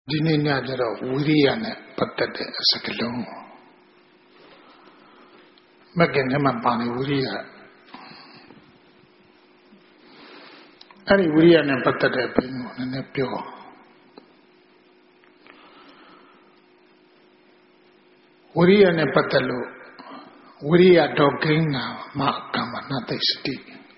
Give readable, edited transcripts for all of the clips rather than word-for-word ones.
ဒီနေ့ညကျတော့ဝိရိယနဲ့ပတ်သက်တဲ့စကားလုံးမကင်ထဲမှာပါနေဝိရိယအဲ့ဒီဝိရိယနဲ့ပတ်သက်တဲ့ဘင်းကိုနည်းနည်းပြောဝိရိယနဲ့ပတ်သက်လို့ဝိရိယတော်ကိန်းနာမကမ္မနာတိစတိ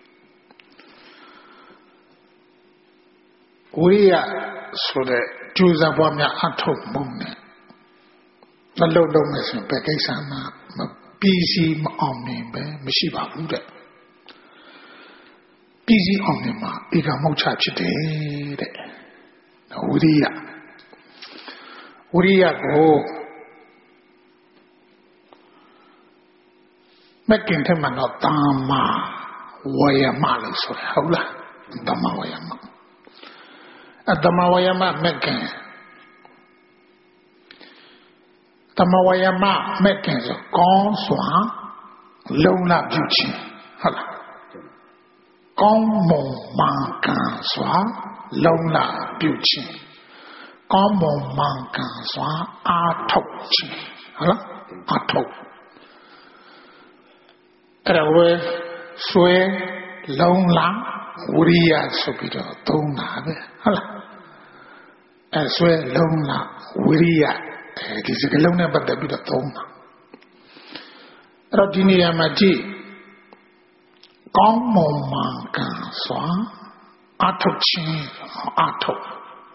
ဝိရိယဆိုတဲ့ကျူစာပွားများအထုတ်မှုနဲ့မလုံလုံးမယ်ဆိုရင်ဘယ်ကိစ္စမှမပြီးစီးမအောင်မြင်ပဲမရှိပါဘူးတဲ့ပြီးစီးအောင်မြင်မှာဧကမောက္ခဖြစ်တယ်တဲ့ဝိရိယကိုမကင်ထဲမှာတော့တမ္မာဝါယမလို့ဆိုရဟုတ်လားတမ္မာဝါယမတမ္မာဝါယမမကင်တမ္မာဝါယမမကင်ဆိုကောင်းစွာလုံလပြုခြင်းဟုတ်လားကောင်းမွန်မှန်ကန်စွာလုံလပြုခြင်းကောင်းမွန်မှန်ကန်စွာအားထုတ်ခြင်းဟုတ်လားအားထုတ်အဲ့ဒါဝဲဆွဲလုံလာဝိရိယဆိုပြီးတော့သုံးတာပဲဟုတ်လားအဲ့ဆွဲလုံလာဝိရိယဒီစကားလုံးနဲ့ပတ်သက်ပြီးတော့သုံးတာအဲ့တော့ဒီနေရာမှာကြည့်ကောင်းမွန်မှန်ကန်စွာအထုတ်ခြင်းအထုတ်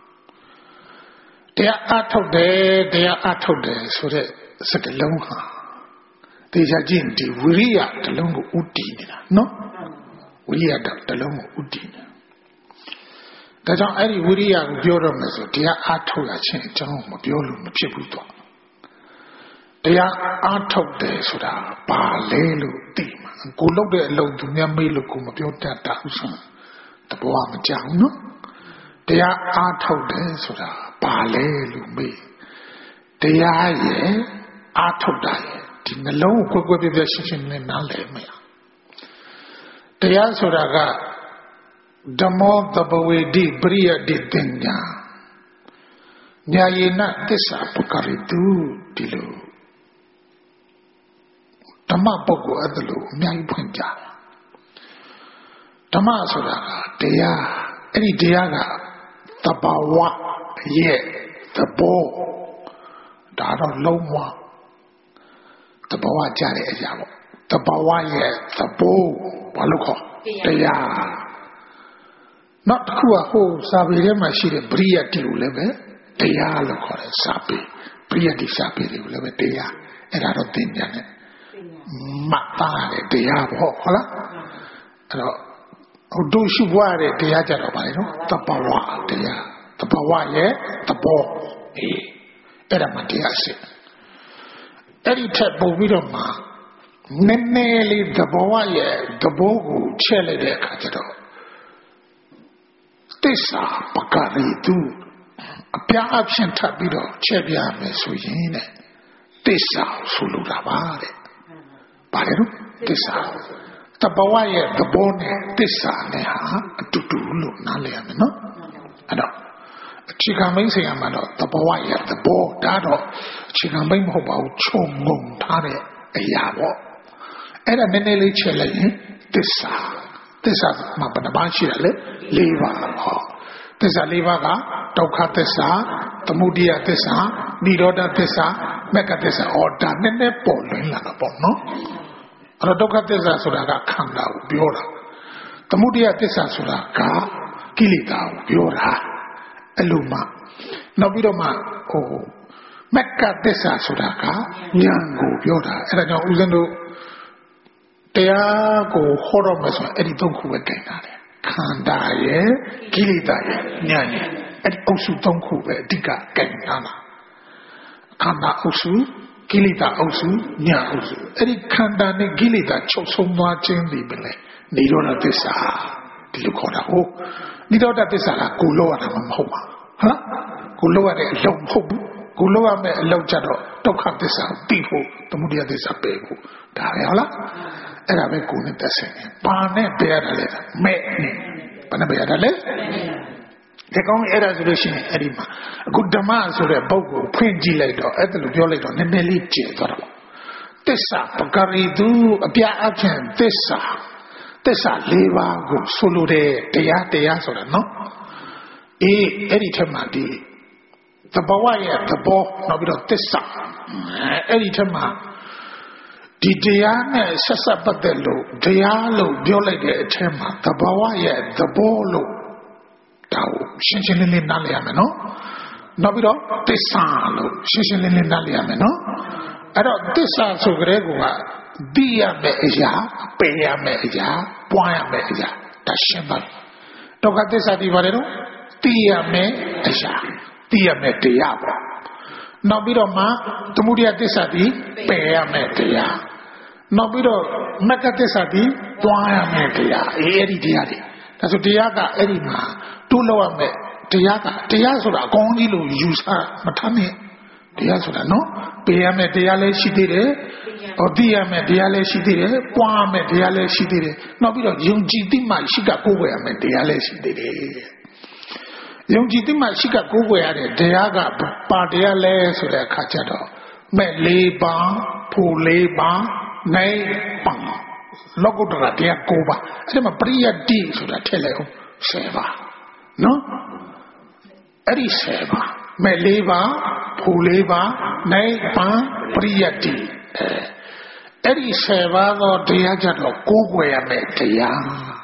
တရားအထုတ်တယ်ဆိုတဲ့စကားလုံးဟာတေချာကြည့်ဒီဝိရိယတလုံးကိုဥတည်နေတာနော်ဝိရိယတလုံးကိုဥတည်နေဒါကြောင့်အဲ့ဒီဝိရိယကိုပြောတော့မယ်ဆိုတရားအထုတ်ရခြင်းအကြောင်းမပြောလို့မဖြစ်ဘူးတော့တရားအထုတ်တယ်ဆိုတာဘာလဲလို့သိမှာကိုလုပ်တဲ့အလုပ်သူများမေးလို့ကိုမပြောတတ်တာဥစ္စာတဘောမကြောက်နော်တရားအထုတ်တယ်ဆိုတာဘာလဲလို့မေးတရားရဲ့အထုတ်တာရဲ့ဒီနှလုံးကိုကွယ်ကွယ်ပြည့်ပြည့်ရှင်းရှင်းနဲ့နားလည်မရတရားဆိုတာကဓမ္မောတပဝေတိပရိယတိတင်ညာညာယေနသစ္စာပကရိတုဒီလိုဓမ္မပုဂ္ဂိုလ်အဲ့ဒါလိုအများကြီးဖွင့်ကြဓမ္မဆိုတာကတရားအဲ့ဒီတရားကသဘာဝရဲ့သဘောဒါတော့လုံးဝသဘာဝကြတဲ့အရာပေါ့သဘာဝရဲ့သဘောဘာလို့ခေါ်တရားနောက်တစ်ခုကဟိုစာပေထဲမှာရှိတဲ့ပရိယတ္တိကိုလည်းပဲတရားလို့ခေါ်တယ်စာပေပရိယတ္တိစာပေတွေကိုလည်းပဲတရားအဲ့ဒါတော့သင်ပြန်တယ်မှတ်သားတဲ့တရားပေါ့ဟုတ်လားအဲ့တော့ဟိုတို့ရှိပွားတဲ့တရားကြတော့ပါလေနော်သဘာဝတရားသဘာဝရဲ့သဘောအဲ့ဒါမှတရားရှိအဲ့ဒီထက်ပုံပြီးတော့မှနည်းနည်းလေးသဘောရဲ့သဘောကိုချက်လိုက်တဲ့အခါကျတော့သစ္စာပကရိတုအပြားအဖြင့်ထပ်ပြီးတော့ချက်ပြမယ်ဆိုရင်တဲ့သစ္စာဆိုလိုတာပါတဲ့ဘာလဲလို့သစ္စာသဘောရဲ့သဘောနဲ့သစ္စာနဲ့ဟာအတူတူလို့နားလည်ရမယ်နော်အဲ့တော့အခြေခံမိတ်ဆရာမှာတော့သဘောရဲ့သဘောဒါတော့အခြေခံမိတ်မဟုတ်ပါဘူးခြုံငုံထားတဲ့အရာပေါ့အဲ့ဒါနည်းနည်းလေးချက်လိုက်ရင်သစ္စာမှာဘယ်နှပါးရှိရလဲ၄ပါးဟောသစ္စာ၄ပါးကဒုက္ခသစ္စာသမုဒယသစ္စာនិရောဓသစ္စာမဂ္ဂသစ္စာဩဒါနည်းနည်းပေါ်လွင်လာတာပေါ့နော်အဲ့တော့ဒုက္ခသစ္စာဆိုတာကခန္ဓာကိုပြောတာသမုဒယသစ္စာဆိုတာကကိလေသာကိုပြောတာအဲ့လိုမှနောက်ပြီးတော့မှဟိုမဂ္ဂသစ္စာဆိုတာကဉာဏ်ကိုပြောတာအဲ့ဒါကြောင့်ဦးဇင်းတို့တရားကိုဟောတော့မယ်ဆိုရင်အဲ့ဒီသုံးခုပဲတင်တာတယ်ခန္ဓာရဲ့ကိလေသာရဲ့ဉာဏ်ရဲ့အဲ့ဒီအုပ်စုသုံးခုပဲအဓိကတင်တာလားခန္ဓာအုပ်စုကိလေသာအုပ်စုဉာဏ်အုပ်စုအဲ့ဒီခန္ဓာနဲ့ကိလေသာချုပ်ဆုံးသွားခြင်းဒီပဲလေនិရောဓသစ္စာဒီလိုခေါ်တာဟုတ်និရောဓသစ္စာကကိုလို့ရတာမဟုတ်ပါဟုတ်လားကိုလို့ရတဲ့အလုံးမဟုတ်ဘူးကိုလို့ရမယ့်အလုံးကြတော့ဒုက္ခသစ္စာကိုသိဖို့သမုဒယသစ္စာပယ်ဖို့ဒါပဲဟုတ်လားအဲ့ဒါပဲကိုယ်နဲ့သက်ဆိုင်တယ်။ဘာနဲ့ပယ်ရတယ်လဲ။မဲ့နဲ့ဘာနဲ့ပယ်ရတယ်လဲဒီကောင်အဲ့ဒါဆိုလို့ရှိရင်အဲ့ဒီမှာအခုဓမ္မဆိုတဲ့ပုဂ္ဂိုလ်ဖွင့်ကြည့်လိုက်တော့အဲ့ဒါလိုပြောလိုက်တော့နည်းနည်းလေးကျယ်သွားတော့သစ္စာပကရိတုအပြအဖြင့်သစ္စာ၄ပါးကိုဆိုလိုတဲ့တရားဆိုတာနော်အဲ့ဒီထက်မှဒီသဘောရဲ့သဘောနောက်ပြီးတော့သစ္စာအဲ့ဒီထက်မှဒီတရားနဲ့ဆက်ဆက်ပတ်သက်လို့တရားလို့ပြောလိုက်တဲ့အထက်မှာသဘောရဲ့သဘောလို့ဒါကိုရှင်းရှင်းလင်းလင်းနားလည်ရမယ်နော်နောက်ပြီးတော့သစ္စာလို့ရှင်းရှင်းလင်းလင်းနားလည်ရမယ်နော်အဲ့တော့သစ္စာဆိုကြတဲ့ကသိရမယ့်အရာပယ်ရမယ့်အရာပွားရမယ့်အရာဒါရှင်းပါဒုက္ခသစ္စာဒီပါတယ်နော်သိရမယ့်အရာသိရမယ့်တရားပေါ့နောက်ပြီးတော့မှသမုဒယသစ္စာဒီပယ်ရမယ့်တရားနောက်ပြီးတော့မက္ခသစ္စာဒီပွားရမယ့်တရားအဲ့ဒီတရားတွေဒါဆိုတရားကအဲ့ဒီမှာတိုးလောက်ရမယ်တရားဆိုတာအကောင်းကြီးလို့ယူဆမထားနဲ့တရားဆိုတာနော်ပယ်ရမယ်တရားလည်းရှိသေးတယ်သိရမယ်တရားလည်းရှိသေးတယ်ပွားရမယ်တရားလည်းရှိသေးတယ်နောက်ပြီးတော့ယုံကြည်သိမှရှိကကိုးကွယ်ရမယ်တရားလည်းရှိသေးတယ်ယုံကြည်သိမှရှိကကိုးကွယ်ရတဲ့တရားကပါတရားလဲဆိုတဲ့အခါကျတော့မဲ့၄ပါးဖို့၄ပါးနိုင်ပါလောကုတ္တရာတရား၉ပါးအဲ့ဒီမှာပရိယတ္တိဆိုတာထည့်လိုက်အောင်10ပါးနော်အဲ့ဒီ10ပါးမဲ့၄ပါးဖို့၄ပါးနိုင်ပါပရိယတ္တိအဲ့ဒီ10ပါးသောတရားကြတော့ကိုးကွယ်ရမယ်တရား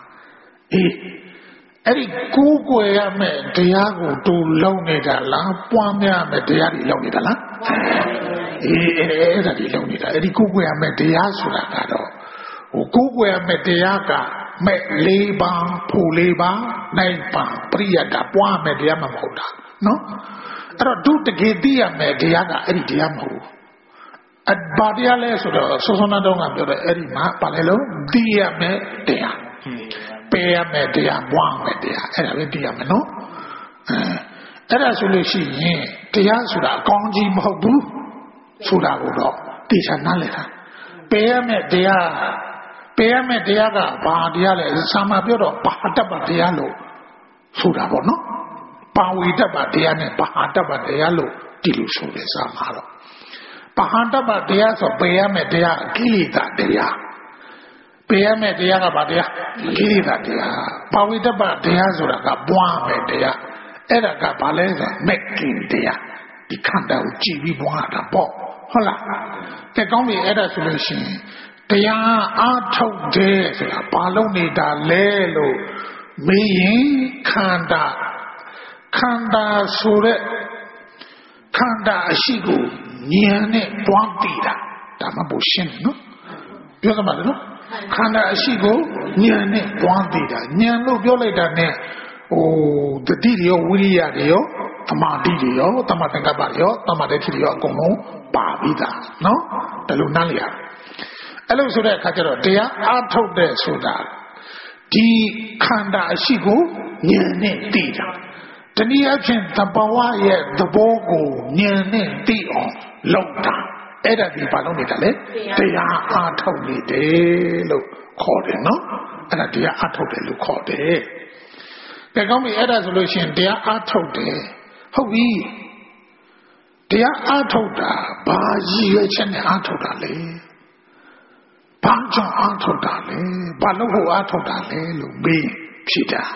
အဲ့ဒီကိုးကွယ်ရမယ်တရားကိုတူလုံးနေတာလားပွားများမယ်တရားတွေလုံးနေတာလားအဲ့ဒါတွေလုံးနေတာအဲ့ဒီကိုးကွယ်ရမယ်တရားဆိုတာကတော့ကိုးကွယ်ရမယ်တရားကမဲ့၄ပါးဖို့၄ပါးနိုင်ပါပရိယတ္တပွားမယ်တရားမှမဟုတ်တာနော်အဲ့တော့ဒုတကယ်သိရမယ်တရားကအဲ့ဒီတရားမဟုတ်ဘူးဘာတရားလဲဆိုတော့စောစောနာတော့ကပြောတယ်အဲ့ဒီမှာဘာလဲလို့သိရမယ်တရားပယ်ရမယ်တရားပွားမယ်တရားအဲ့ဒါပဲသိရမယ်နော်အဲ့ဒါဆိုလို့ရှိရင်တရားဆိုတာအကောင်းကြီးမဟုတ်ဘူးဆိုတာကိုတော့သိချာနားလည်တာပယ်ရမယ်တရားကဘာတရားလဲစာမပြောတော့ဘာတတ်ပါတရားလို့ဆိုတာပေါ့နော်ပါဝိတ္တပတရားနဲ့ဘာတတ်ပါတရားလို့ဒီလိုဆိုတယ်စာမတော့ပါဟန္တပတရားဆိုပယ်ရမယ်တရားကိလေသာတရားပယ်ရမယ်တရားကဘာတရားကိလေသာတရားပါဝိတ္တပတရားဆိုတာကပွားမယ်တရားအဲ့ဒါကဘာလဲဆိုမက်ကင်တရားဒီခန္ဓာကိုကြည်ပြီးပွားတာပေါ့ဟုတ်လားတဲ့ကောင်းပြီအဲ့ဒါဆိုလို့ရှိရင်တရားအားထုတ်တယ်ဆိုတာဘာလို့နေတာလဲလို့မေးရင်ခန္ဓာဆိုတဲ့ခန္ဓာအရှိကိုဉာဏ်နဲ့တွန်းတည်တာဒါမှပိုရှင်းတယ်နော်ပြောသမှာလေနော်ခန္ဓာအရှိကိုဉာဏ်နဲ့တွန်းတည်တာဉာဏ်လို့ပြောလိုက်တာနဲ့တတိရောဝိရိယတွေရောသမာဓိတွေရောသမထင်္ကပ္ပတွေရောသမထဋ္ဌိတွေရောအကုန်လုံးပါပြီးသားနော်ဒါလို့နားလည်ရအဲ့လိုဆိုတဲ့အခါကျတော့တရားအားထုတ်တဲ့ဆိုတာဒီခန္ဓာအရှိကိုဉာဏ်နဲ့တည်တာတနည်းအားဖြင့်သဘာဝရဲ့သဘောကိုဉာဏ်နဲ့သိအောင်လုပ်တာအဲ့ဒါဒီဘာလို့နေတာလဲတရားအားထုတ်နေတယ်လို့ခေါ်တယ်နော်အဲ့ဒါတရားအားထုတ်တယ်လို့ခေါ်တယ်ဒါကောင်းပြီအဲ့ဒါဆိုလို့ရှိရင်တရားအားထုတ်တယ်ဟုတ်ပြီတရားအားထုတ်တာဘာရည်ရွယ်ချက်နဲ့အားထုတ်တာလဲဘာကြောင့်အားထုတ်တာလဲဘာလို့ဟိုအားထုတ်တာလဲလို့မေးဖြစ်တာ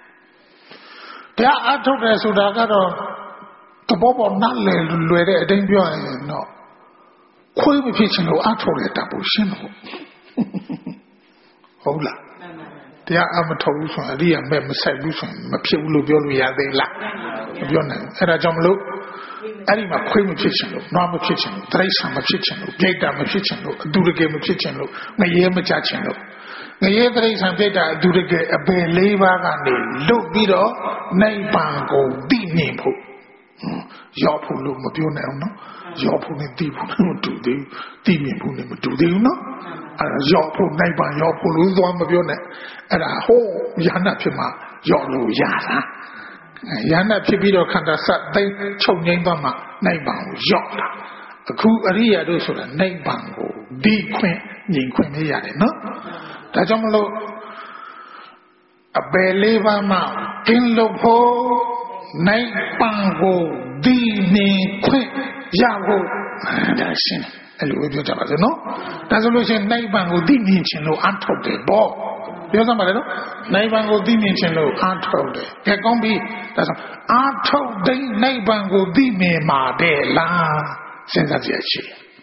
တရားအားထုတ်တယ်ဆိုတာကတော့သဘောပေါက်နားလည်လွယ်တဲ့အတိုင်းပြောရင်တော့ခွေးမဖြစ်ချင်လို့အားထုတ်ရတာပိုရှင်းတော့ဟုတ်လားတရားအမထုတ်ဘူးဆိုရင်အရိယာမဲ့မဆိုင်ဘူးဆိုရင်မဖြစ်ဘူးလို့ပြောလို့ရသေးလားမပြောနိုင်ဘူးအဲ့ဒါကြောင့်မလို့အဲ့ဒီမှာခွေးမဖြစ်ချင်လို့နွားမဖြစ်ချင်လို့တိရစ္ဆာန်မဖြစ်ချင်လို့ပြိတ္တာမဖြစ်ချင်လို့အတူတကယ်မဖြစ်ချင်လို့ငရဲမကြချင်လို့ငရဲတိရစ္ဆာန်ပြိတ္တာအတူတကယ်အပင်၄ပါးကနေလွတ်ပြီးတော့နိဗ္ဗာန်ကိုသိမြင်ဖို့ရောက်ဖို့လို့မပြောနိုင်အောင်နော်ရောက်ဖို့နဲ့သိဖို့မတူသေးဘူးသိမြင်ဖို့နဲ့မတူသေးဘူးနော်အဲ့ဒါရောက်ဖို့နိဗ္ဗာန်ရောက်ဖို့လို့သွားမပြောနဲ့အဲ့ဒါဟိုးယန္နာဖြစ်မှာရောက်လို့ရတာယန္နာဖြစ်ပြီးတော့ခန္ဓာစသိချုပ်ငိမ့်သွားမှနိဗ္ဗာန်ကိုရောက်တာအခုအရိယာတို့ဆိုတာနိဗ္ဗာန်ကိုဒီခွင့်ညင်ခွင့်မရတယ်နော်ဒါကြောင့်မလို့အပယ်လေးပါးမှကင်းလို့ဖို့နိုင်ပံကိုဒီနေခွင့်ရဖို့ဒါရှင်းအဲ့လိုပြောကြပါစို့နော်ဒါဆိုလို့ရှိရင်နိုင်ပံကိုသိမြင်ခြင်းလို့အထုတ်တယ်ပေါ့ပြောစမ်းပါလေနော်နိုင်ပံကိုသိမြင်ခြင်းလို့အထုတ်တယ်ကဲကောင်းပြီဒါဆိုအထုတ်တဲ့နိုင်ပံကိုသိမြင်မှာတဲ့လားစဉ်းစားကြည့်ရှိ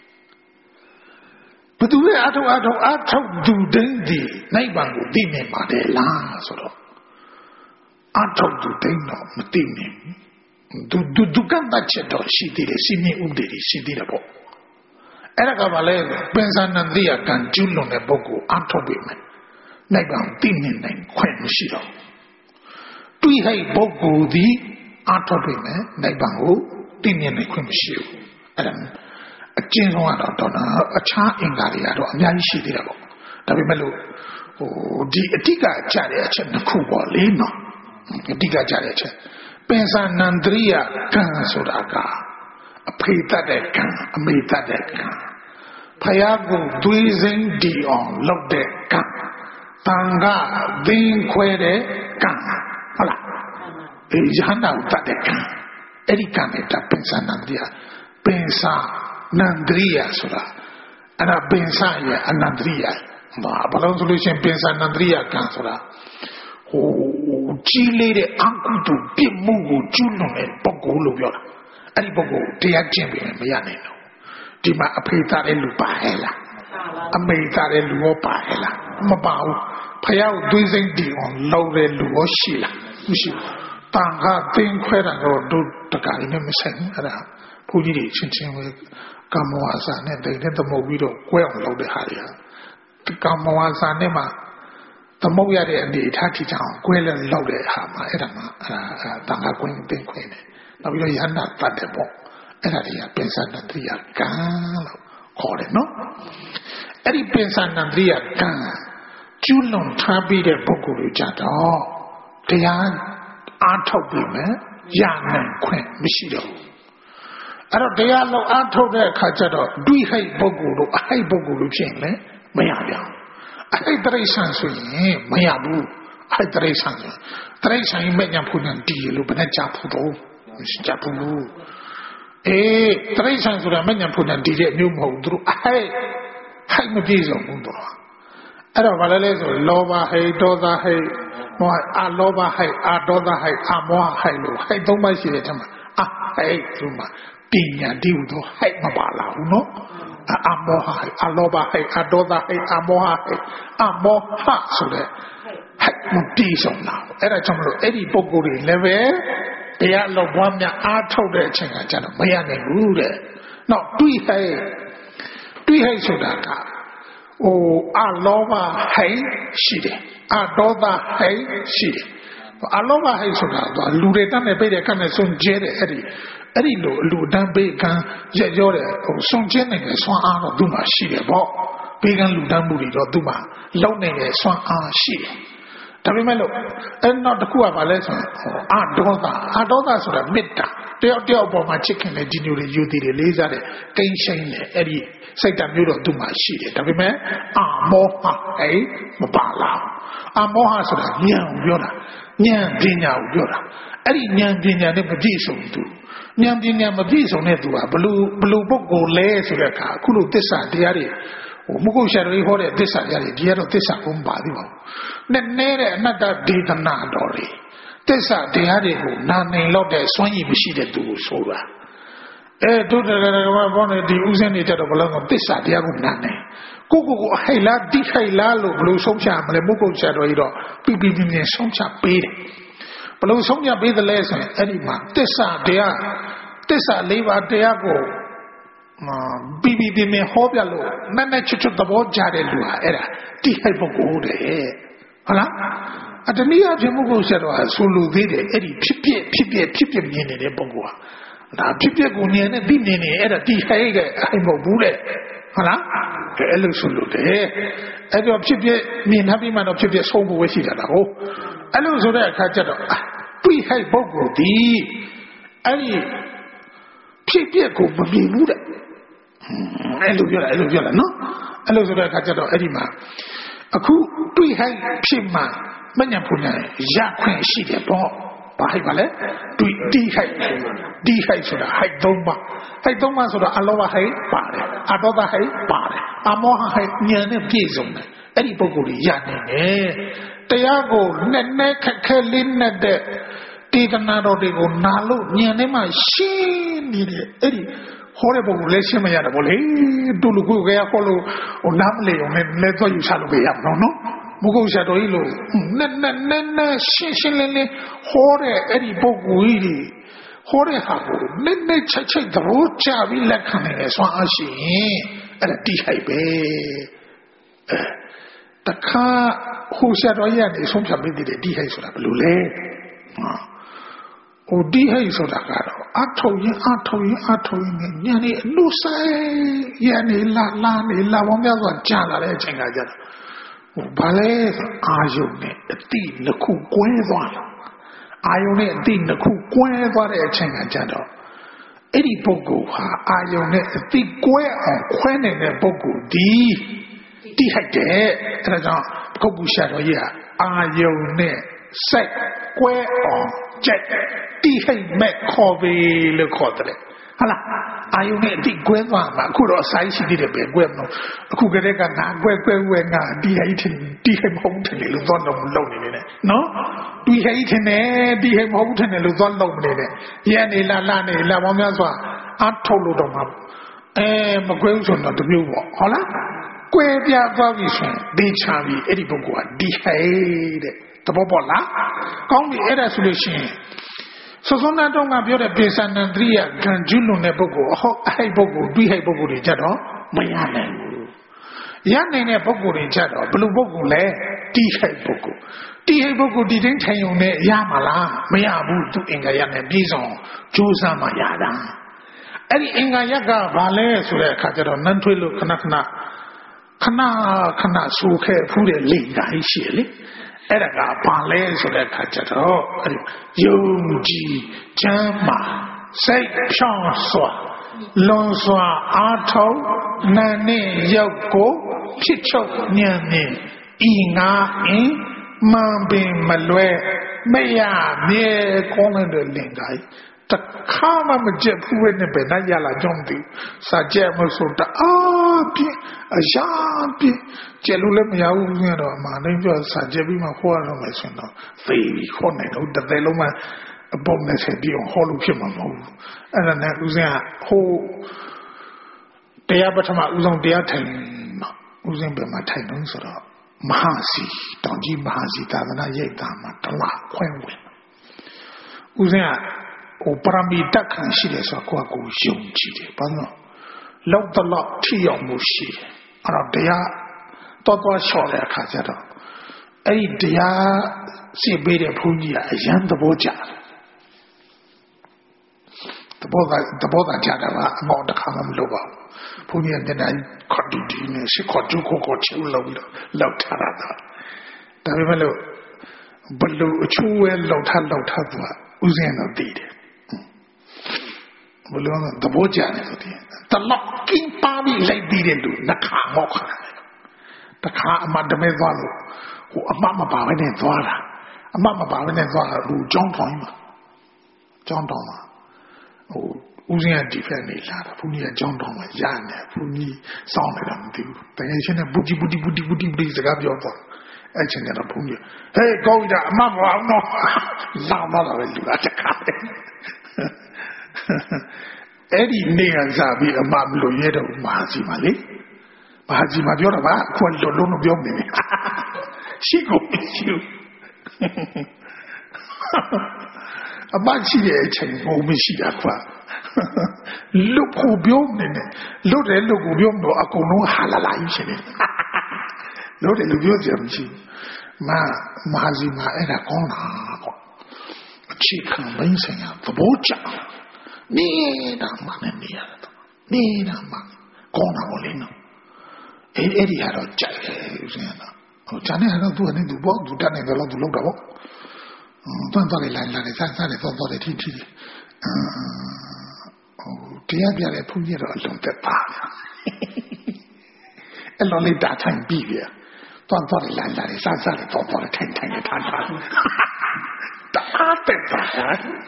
ဘသူရဲ့အထုတ်သူတိုင်းဒီနိုင်ပံကိုသိမြင်မှာတဲ့လားဆိုတော့အထုတ်သူတိုင်းတော့မသိမြင်ဘူးဒုက္ခတချက်တော့ရှိသေးတယ်စီမင်းဥပဒေရှိသေးတယ်ပေါ့အဲ့ဒါကဘာလဲပင်စနန္တိယကံကျွလွန်တဲ့ပုဂ္ဂိုလ်အထုတ်ပြီမယ်နိုင်ပံသိမြင်နိုင်ခွင့်မရှိတော့တွေးဟိပုဂ္ဂိုလ်ဒီအထုတ်ပြီမယ်နိုင်ပံကိုသိမြင်နိုင်ခွင့်မရှိဘူးအဲ့ဒါအကျဉ်းဆုံးကတော့အခြားအင်္ဂါတွေကတော့အများကြီးရှိသေးတယ်ပေါ့ဒါပေမဲ့လို့ဒီအတိကကြတဲ့အချက်တစ်ခုပေါ့လေနော်အတိကကြတဲ့အချက်ပင်စနန္တရိယကံဆိုတာကအဖေတတ်တဲ့ကံအမေတတ်တဲ့ကံဖယားကိုတွေးစိမ့်ဒီအောင်လုပ်တဲ့ကံတန်ခါသင်ခွဲတဲ့ကံဟုတ်လားဒီယဟန္တာတတ်တဲ့ကံအဲ့ဒီကံနဲ့တပင်စနန္တရိယပင်စနန္တရိယဆိုတာအဲ့ဒါပင်စရဲ့အနန္တရိယဘာလို့ဆိုလို့ရှိရင်ပင်စနန္တရိယကံဆိုတာဟိုကြီးလေးတဲ့အကုသိုလ်ပြစ်မှုကိုကျူးလွန်တဲ့ပုဂ္ဂိုလ်လို့ပြောတာအဲ့ဒီပုဂ္ဂိုလ်တရားကျင့်ပြီးမရနိုင်တော့ဒီမှာအဖေသားတဲ့လူပါဟဲ့လားအမေသားတဲ့လူရောပါဟဲ့လားမပါဘူးဖယားကိုသွေးစိမ့်တီအောင်လုပ်တဲ့လူရောရှိလားမရှိဘူးတန်ခါသင်ခွဲတာတော့တို့တကားလေးနဲ့မဆိုင်ဘူးအဲ့ဒါဘုန်းကြီးတွေချင်းချင်းပဲကာမဝါစာနဲ့တိတ်တဲ့သမုတ်ပြီးတော့ကွဲအောင်လုပ်တဲ့ဟာတွေကကာမဝါစာနဲ့မှသမုတ်ရတဲ့အနေအထားထိချအောင်ကွဲလဲလောက်တဲ့ဟာမှာအဲ့ဒါမှတန်ခါကွင်းသင်ခွဲတယ်နောက်ပြီးတော့ယန္တာတတ်တယ်ပေါ့အဲ့ဒါတွေကပင်စနန္တရိယကံလို့ခေါ်တယ်နော်အဲ့ဒီပင်စနန္တရိယကံကျူးလွန်ထားပြီးတဲ့ပုဂ္ဂိုလ်တွေကြတော့တရားအားထုတ်ပြီးမယ်ရနိုင်ခွင့်မရှိတော့ဘူးအဲ့တော့တရားလုံးအားထုတ်တဲ့အခါကျတော့ဒွိဟိတ်ပုဂ္ဂိုလ်တို့အဟိတ်ပုဂ္ဂိုလ်တို့ဖြစ်ရင်လည်းမရပြန်အဟိတ်တရိစ္ဆာန်ဆိုရင်မရဘူးအဟိတ်တရိစ္ဆာန်ဆိုတရိစ္ဆာန်ကြီးမဲ့ညာဖုန်နံတီလို့ဘယ်နဲ့ကြားဖို့တော့မရှိကြဘူးအေးတရိစ္ဆာန်ဆိုတာမဲ့ညာဖုန်နံတီတဲ့မျိုးမဟုတ်သူတို့အဟိတ်မပြေဆုံးဘူးတော့အဲ့တော့ဘာလဲဆိုလောဘဟိတ်ဒေါသဟိတ်မောဟအလောဘဟိတ်အဒေါသဟိတ်အမောဟဟိတ်လို့ဟိတ်သုံးပါးရှိတဲ့ထဲမှာအဟိတ်သူမှာပညာတိဟုသောဟိတ်မပါလာဘူးနော်အမောဟဟိတ်အလောဘဟိတ်အဒေါသဟိတ်အမောဟဟိတ်အမောဟဆိုတဲ့ဟိတ်မပြေဆုံးလာအဲ့ဒါကြောင့်မလို့အဲ့ဒီပုဂ္ဂိုလ်တွေလည်းပဲတရားလောက်ပွားများအားထုတ်တဲ့အချိန်ကကျတော့မရနိုင်ဘူးတဲ့နော်တွေးဟိတ်ဆိုတာကအလောဘဟိတ်ရှိတယ်အဒေါသဟိတ်ရှိတယ်အလောဘဟိတ်ဆိုတာကလူတွေတတ်နေပြတဲ့ကံနဲ့စွန့်ကျဲတဲ့အဲ့ဒီလိုလူတန်းပေးကံရောတဲ့စွန့်ကျဲနေတဲ့ဆွမ်းအားတော့သူ့မှာရှိတယ်ပေါ့ပေးကံလူတန်းမှုတွေတော့သူ့မှာလုံနေတဲ့ဆွမ်းအားရှိတယ်ဒါပေမဲ့လို့အဲ့တော့တခုကဘာလဲဆိုတော့အဒေါသဆိုတာမေတ္တာတယောက်ပေါ်မှာချစ်ခင်တဲ့ဒီမျိုးတွေယူတည်တယ်လေးစားတဲ့ကိန်းရှိန်တဲ့အဲ့ဒီစိတ်ဓာတ်မျိုးတော့သူ့မှာရှိတယ်ဒါပေမဲ့အမောဟအဲ့မပါလာအမောဟဆိုတာဉာဏ်ကိုပြောတာဉာဏ်ပညာကိုပြောတာအဲ့ဒီဉာဏ်ပညာနဲ့မပြည့်စုံသူဉာဏ်ပညာမပြည့်စုံတဲ့သူကဘလူပုဂ္ဂိုလ်လဲဆိုတဲ့အခါအခုလိုသစ္စာတရားတွေမဟုတ်ရှာတွေဟောတဲ့သစ္စာတရားတွေဒီကတော့သစ္စာကိုမပါသေးပါဘူးနဲ့နဲတဲ့အနတ္တဒေသနာတော်တွေသစ္စာတရားတွေကိုနာနိုင်လို့တဲ့စွမ်းရည်မရှိတဲ့သူကိုဆိုတာတို့တကယ်ကဘောနေဒီဥစဉ်နေတတ်တော့ဘလို့သစ္စာတရားကိုနာနိုင်ကိုအဟိတ်လားတိဟိတ်လားလို့ဘလို့ဆုံးဖြတ်မလဲမဟုတ်ရှာတော်ကြီးတော့ပြပြဆုံးဖြတ်ပေးတယ်ဘလို့ဆုံးဖြတ်ပေးတယ်လဲဆိုရင်အဲ့ဒီမှာသစ္စာတရားသစ္စာ၄ပါးတရားကိုပြဟောပြလို့နဲ့ချွတ်သဘောကြတဲ့လူဟာအဲ့ဒါတိဟိတ်ပုဂ္ဂိုလ်တဲ့ဟုတ်လားအတနည်းအားဖြင့်ပုဂ္ဂိုလ်ဆက်တော့ဆိုလိုသေးတယ်အဲ့ဒီဖြစ်ပြမြင်နေတဲ့ပုဂ္ဂိုလ်ဟာဒါဖြစ်ကိုမြင်နေသိမြင်နေအဲ့ဒါတိဟိတ်ကအဟိတ်မဟုတ်ဘူးတဲ့ဟုတ်လားအဲ့လိုဆိုလို့တယ်အဲ့တော့ဖြစ်မြင်ထားပြီးမှတော့ဖြစ်ဆုံးဖို့ရှိတာဟုတ်အဲ့လိုဆိုတဲ့အခါကျတော့ပြိဟိတ်ပုဂ္ဂိုလ်ဒီအဲ့ဒီဖြစ်ကိုမမြင်ဘူးတဲ့အဲ့လိုပြောတာနော်အဲ့လိုဆိုတဲ့အခါကျတော့အဲ့ဒီမှာအခုတွေးဟိုက်ဖြစ်မှမညံဖူညာရခွင့်ရှိတယ်ပေါ့ဘာဟိတ်ပါလဲဒီဟိတ်ဆိုတာဟိတ်သုံးပါဆိုတာအလောဘဟိတ်ပါတယ်အတောဒဟိတ်ပါတယ်အမောဟဟိတ်ဉာဏ်နဲ့ပြည့်စုံတယ်အဲ့ဒီပုဂ္ဂိုလ်ကြီးရနိုင်တယ်တရားကိုနဲ့ခက်ခဲလေးနဲ့တဲ့တေသနာတော်တွေကိုနာလို့ဉာဏ်နဲ့မှရှင်းနေတယ်အဲ့ဒီဟောတဲ့ပုဂ္ဂိုလ်လည်းရှင်းမရတယ်ဗောလေတူလူကိုကဟောလို့ဟိုနားမလေအောင်လည်းတော့ယူစားလို့ပြရမလို့နော်မဟုတ်ရှာတော်ကြီးလို့နဲ့ရှင်းလင်းဟောတဲ့အဲ့ဒီပုဂ္ဂိုလ်ကြီးဟောတဲ့ဟာကိုနဲ့ချိတ်သဘောကျပြီးလက်ခံနေတယ်ဆိုအားရှိရင်အဲ့ဒါတိဟိုက်ပဲတခါဟိုရှာတော်ကြီးကနေဆုံးဖြတ်ပြီးတည်တယ်တိဟိုက်ဆိုတာဘယ်လိုလဲဟိုတိဟိုက်ဆိုတာကတော့အထောက်ရင်နဲ့ညနေအလူဆိုင်ရနေလာဝမ်းများစွာကြာလာတဲ့အချိန်ကကြတော့ဘာလဲအာယုန်နဲ့အတိနှစ်ခုကွဲသွားတယ်အာယုန်နဲ့အတိနှစ်ခုကွဲသွားတဲ့အချိန်ကကြတော့အဲ့ဒီပုဂ္ဂိုလ်ဟာအာယုန်နဲ့အတိကွဲအောင်ခွဲနေတဲ့ပုဂ္ဂိုလ်ဒီတိဟိုက်တယ်အဲ့ဒါကြောင့်ပုဂ္ဂိုလ်ရှာတော်ကြီးကအာယုန်နဲ့စိတ်ကွဲအောင်ကြက်တိဟိတ်မဲ့ခေါ်ပြီလို့ခေါ်တယ်ဟာလားအာယုန်နဲ့အတိကွဲသွားမှာအခုတော့ဆိုင်းရှိသေးတယ်ပဲကွဲမလို့အခုကတည်းကငါကွဲငါတိဟိတ်မဟုတ်တယ်လို့သွားတော့လုံနေတယ်နော်တိဟိတ်ထင်တယ်တိဟိတ်မဟုတ်တယ်လို့သွားလုံနေတယ်ရန်နေလာပေါင်းများစွာအထုတ်လို့တော့မှာမကွဲဘူးဆိုတော့တမျိုးပေါ့ဟုတ်လားကွဲပြားသွားပြီဆိုရင်ဒေချာပြီအဲ့ဒီပုဂ္ဂိုလ်ကတိဟိတ်တဲ့သဘောပေါက်လားကောင်းပြီအဲ့ဒါဆိုလို့ရှိရင်စောနာတော့ကပြောတဲ့ပိဿနန္ဒရိယကံကျွလွန်တဲ့ပုဂ္ဂိုလ်အဲ့ပုဂ္ဂိုလ်တွေးဟိတ်ပုဂ္ဂိုလ်တွေကြတော့မရနိုင်ဘူးရနိုင်တဲ့ပုဂ္ဂိုလ်တွေကြတော့ဘယ်လိုပုဂ္ဂိုလ်လဲတိဟိတ်ပုဂ္ဂိုလ်ဒီတိုင်းထိုင်ုံနဲ့ရမှာလားမရဘူးသူအင်္ဂါရနဲ့ပြည်စုံကြိုးစားမှရတာအဲ့ဒီအင်္ဂါရကဘာလဲဆိုတဲ့အခါကျတော့နန်းထွေးလို့ခဏဆူခဲ့ဖူးတဲ့လိမ်တိုင်းရှိလေအဲ့ဒါကဘာလဲဆိုတဲ့အခါကျတော့အဲ့ဒီယုံကြည်ချမ်းသာစိတ်ဖြောင့်စွာလွန်စွာအားထုတ်နာနဲ့ရောက်ကိုဖြစ်ချုပ်ဉာဏ်နဲ့ဤငါအင်းမှန်ပင်မလွဲမရမြဲကောင်းတဲ့လင်္ကာတခါမှမကြက်ဘူးနဲ့ပဲနိုင်ရလာကြောင်းဒီစာကြက်မဆိုတအားပြအရာပြကျက်လို့လည်းမရဘူးဆိုတော့အမှန်တိုင်းပြောစာကြက်ပြီးမှခေါ်ရတော့မယ်ဆိုတော့သေပြီးခေါ်နိုင်တော့တစ်သက်လုံးမှအပေါ်နဲ့ဆက်ပြီးဟောလို့ဖြစ်မှာမဟုတ်ဘူးအဲ့ဒါနဲ့ဦးဇင်းကဟိုတရားပထမဦးဆုံးတရားထိုင်ဦးဇင်းပဲမှာထိုင်တော့ဆိုတော့မဟာစီတောင်ကြီးမဟာစီသာသနာရိပ်သာမှာတလားခွဲဝင်ဦးဇင်းကဟိုပရမီတက်ခံရှိတယ်ဆိုတော့ကိုယုံကြည်တယ်ဘာလို့လောက်တော့ထိရောက်မှုရှိတယ်အဲ့တော့တရားတော်လျှော့တဲ့အခါကျတော့အဲ့ဒီတရားရှင်းပေးတဲ့ဘုန်းကြီးကအရန်သဘောကျတယ်သဘောကကြတာကအမောတခါမှမလုပ်ပါဘူးဘုန်းကြီးကတည်းကခေါ်တူနဲ့ရှစ်ခေါ်တူခေါ်ချူလုပ်ပြီးတော့လောက်ထားတာဒါပေမဲ့လို့ဘလို့အချိုးဝဲလောက်ထားသူကဥစဉ်တော့တည်တယ်ဘလို့သဘောကျတယ်ဆိုတယ်တလောက်ကင်းပါပြီးလိုက်ပြီးတဲ့လူနှခါမောက်ခါတခါအမတမဲသွားလို့ဟိုအမမပါဘဲနဲ့သွားတာအမမပါဘဲနဲ့သွားတာဟိုကျောင်းတော်မှာဟိုဦးဇင်းကဒီဖက်နေလာတာဘုန်းကြီးကကျောင်းတော်မှာရနေဘုန်းကြီးစောင်းနေတာမသိဘူးတကယ်ချင်းနဲ့ဘူတီစကားပြောသွားအဲ့ချင်းကတော့ဘုန်းကြီးဟေးကောင်းကြအမမပါဘူးနော်လာမလာပဲလူကတခါအဲ့ဒီနေရာစားပြီးအမမလို့ရဲတော့မဟာကြီးပါလေမဟာကြီးမပြောတော့ပါခွန်လုံးမပြောနေရှိကိုအမရှိတဲ့အချိန်ဘုံမရှိတာကွာလုတ်ဖို့ပြောနေတယ်လုတ်တယ်လို့ကိုပြောမလို့အကုန်လုံးဟာလာလာကြီးရှင်တယ်လုတ်တယ်လို့ပြောကြမရှိမဟာကြီးမအဲ့ဒါကောင်းတာကွာအခြေခံမင်းဆိုင်ရာသဘောကျနေတာမှနဲ့နေရတယ်နေတာမှကောင်းတာပေါ့လေနော်အဲ့ဒီဟာတော့ကြိုက်တယ်ဦးဇင်းကတော့ဟိုဂျာနဲ့ကတော့သူကနေသူပေါ့သူတက်နေတယ်လို့သူလုပ်တာပေါ့တွန်းသွားလိုက်လာတယ်ဆက်တယ်သွားတယ်ထိဟိုတရားပြတဲ့ဘုန်းကြီးတော့အလုံးသက်ပါအဲ့လိုလေးတာထိုင်ပြီးပြတွန်းသွားလိုက်လာတယ်ဆက်တယ်သွားတယ်ထိုင်ထားတတက်တာ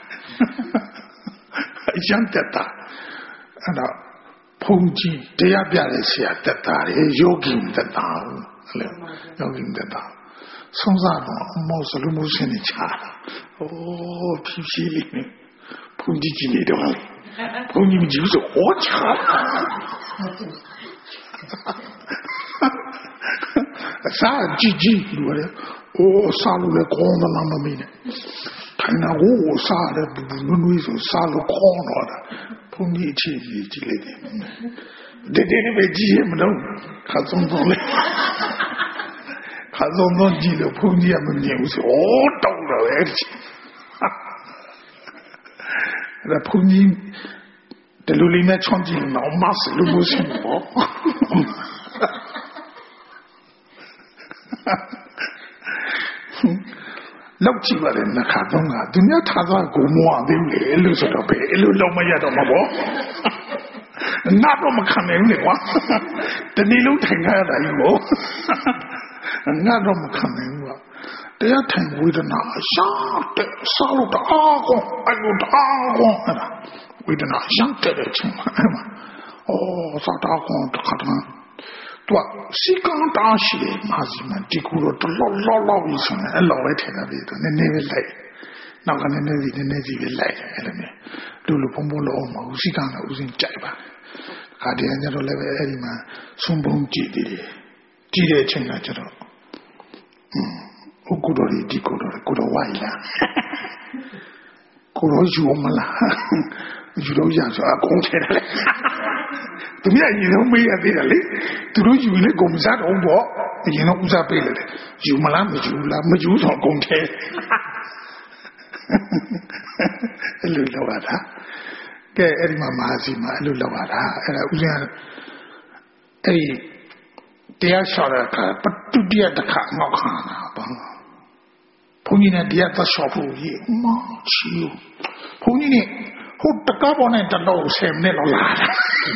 အရန်တက်တာအဲ့တော့ဘုန်းကြီးတရားပြတဲ့ဆရာတက်တာလေယောဂီတက်တာလေယောဂီတက်တာဆုံးစားတော့မောစလူမျိုးစင်းနေချတာโอ้ဖြည်းဖြည်းလေးနဲ့ဘုန်းကြီးကြီးနေတော့လေဘုန်းကြီးမကြည့်ဘူးဆိုဟောချစားကြည့်ကြည့်လို့လေโอ้စားလို့လေကောင်းတယ်မမေးနဲ့ထိုင်တော့ဟိုစားတယ်နွေးဆိုစားလို့ကောင်းတော့တာဘုန်းကြီးအခြေကြီးကြည့်လိုက်တယ်ဒီပဲကြည့်ရမလို့ခါဆုံးဆုံးလေခါဆုံးဆုံးကြည့်လို့ဘုန်းကြီးကမမြင်ဘူးဆိုအိုးတောင်းတော့အဲ့ဒါဘုန်းကြီးတလူလေးနဲ့ချွန်ကြည့်တော့မဆလူဘူးစင်ပေါ့လောက်ကြည့်ပါလေနှခါတော့ကသူများထားသွားကိုမွားသေးလေလို့ဆိုတော့ပဲအဲ့လိုလုံးမရတော့မှာပေါ့ငါတော့မခံနိုင်ဘူးလေကွာတနေ့လုံးထိုင်ရတာကြီးကိုငါတော့မခံနိုင်ဘူးကွာတရားထိုင်ဝေဒနာရှာတဲ့ဆောလို့တအားကောအဲ့လိုတအားကောအဲ့ဒါဝေဒနာရှောက်တဲ့ချင်းမှာအဲ့မှာစောတာကောတခါတည်းတော့စီကောင်တာရှိတယ်မာစီမဒီကူတော့လောပြီးဆိုရင်အဲ့လိုပဲထင်တာပြီတော့နည်းနည်းပဲလိုက်နောက်ကနေနည်းနည်းစီပဲလိုက်အဲ့လိုမျိုးလူပုံပုံလို့မဟုတ်စီကောင်ကဥစဉ်ကြိုက်ပါခါတည်းကျတော့လည်းပဲအဲ့ဒီမှာစွန်ပုံကြည့်တယ်ကြည့်တဲ့အချိန်ကကျတော့ဟုတ်ကူတော်ဒီကူတော်ကိုတော့ဝိုင်းလာကိုတော့ယူမလားယူလို့ရဆိုအကုန်ထဲတယ်သူများရင်တော့မေးရသေးတယ်လေသူတို့ယူနေကုန်စားတော့ပေါ့အရင်တော့ဦးစားပေးလိုက်တယ်ယူမလားမယူလားမယူတော့ကုန်ထဲအဲ့လိုလောက်ရတာကဲအဲ့ဒီမှာမဟာစီမှာအဲ့လိုလောက်ရတာအဲ့ဒါဦးဇင်းအဲ့ဒီတရားလျှောက်တဲ့အခါပတုတ္တိယတစ်ခါငေါက်ခါတာပေါ့ဘုန်းကြီးနဲ့တရားသက်လျှောက်ဖို့ကြီးမောချီဘုန်းကြီးနဲ့ဟိုတကားပေါ်နဲ့တလို့10မိနစ်လောက်လာတာ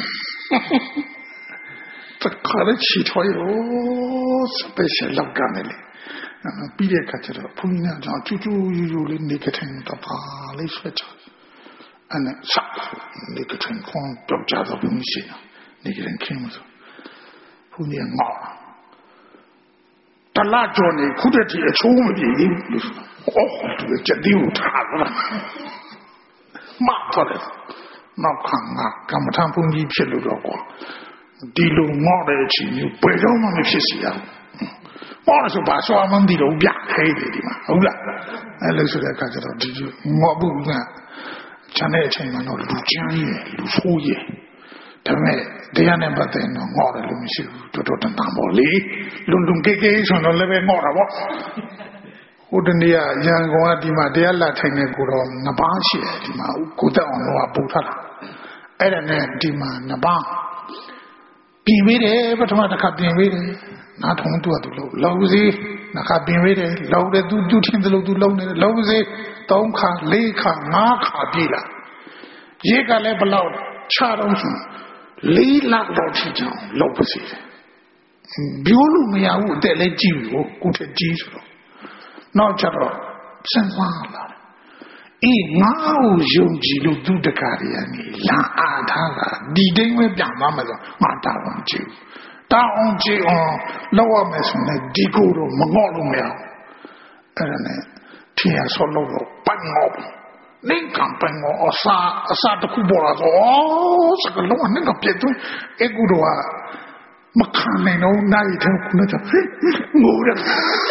တကားချီထွေးရောစပယ်ရှယ်လောက်ကနေလေပြီးတဲ့အခါကျတော့ဘုန်းကြီးနဲ့ကြောင့်ကျူးကျူးယူလေးနေကထိုင်တော့ပါလေးဆွဲချအဲ့နဲ့ဆက်နေကထိုင်ခွန်တော့ကြတော့ဘုန်းကြီးနေကရင်ခင်းမဆိုဘုန်းကြီးငေါ့တလားကြော်နေခုတည်းအချိုးမပြေဘူးလို့ဆိုသူကကြက်တီးကိုထားလာမတော်တယ်နောက်ခါငါကမ္မထဘုန်းကြီးဖြစ်လို့တော့ကွာဒီလိုငေါ့တဲ့အချိန်မျိုးဘယ်တော့မှမဖြစ်စီရဘူးဘာလို့ဆိုပါဆိုမှမသိတော့ဗျခဲတယ်ဒီမှာဟုတ်လားအဲ့လိုဆိုတဲ့အခါကျတော့ဒီငေါ့ဘူးကခြံတဲ့အချိန်မှာတော့လူချမ်းရဲ့လူဆိုးရဲ့ဒါပေမဲ့တရားနဲ့ပတ်သက်တော့ငေါ့တယ်လို့မရှိဘူးတော်တော်တန်တန်ပေါ့လေလုံကေကေဆိုတော့လည်းပဲငေါ့တာပေါ့ဟိုတနေ့ရန်ကုန်ကဒီမှာတရားလာထိုင်နေကိုတော့2ပါးရှိတယ်ဒီမှာကိုတက်အောင်တော့ပူထားတာအဲ့ဒါနဲ့ဒီမှာ2ပါးပြင်ပေးတယ်ပထမတစ်ခါပြင်ပေးတယ်နားထုံးတူလို့လောက်စီနှစ်ခါပြင်ပေးတယ်လောက်တယ်သူထင်တယ်လို့သူလုံးနေတယ်လောက်စီ3ခါ4ခါ5ခါပြေးလာရေကလည်းဘလောက်ချတော့ဆို4လတော့ချကြအောင်လောက်ပါစေတယ်ပြောလို့မရဘူးအသက်လည်းကြီးဘူးကိုထက်ကြီးဆိုတော့နောက်ကျတော့စဉ်းစားလာအေးငါ့ကိုယုံကြည်လို့သူတကားတွေကနေလာအားထားတာဒီတိုင်းပဲပြန်သွားမယ်ဆိုငါတောင်းအောင်ကြည့်တောင်းအောင်ကြည့်အောင်လောက်ရမယ်ဆိုရင်ဒီကိုတော့မငေါ့လို့မရဘူးအဲ့ဒါနဲ့ထင်ရဆောလို့ပတ်ငေါ့နေကံပန်ငေါ့အစားတခုပေါ်လာတော့စကလုံးနဲ့ကပြည့်တယ်အကူတော့မခံနိုင်တော့နိုင်တယ်ခုနကငိုတယ်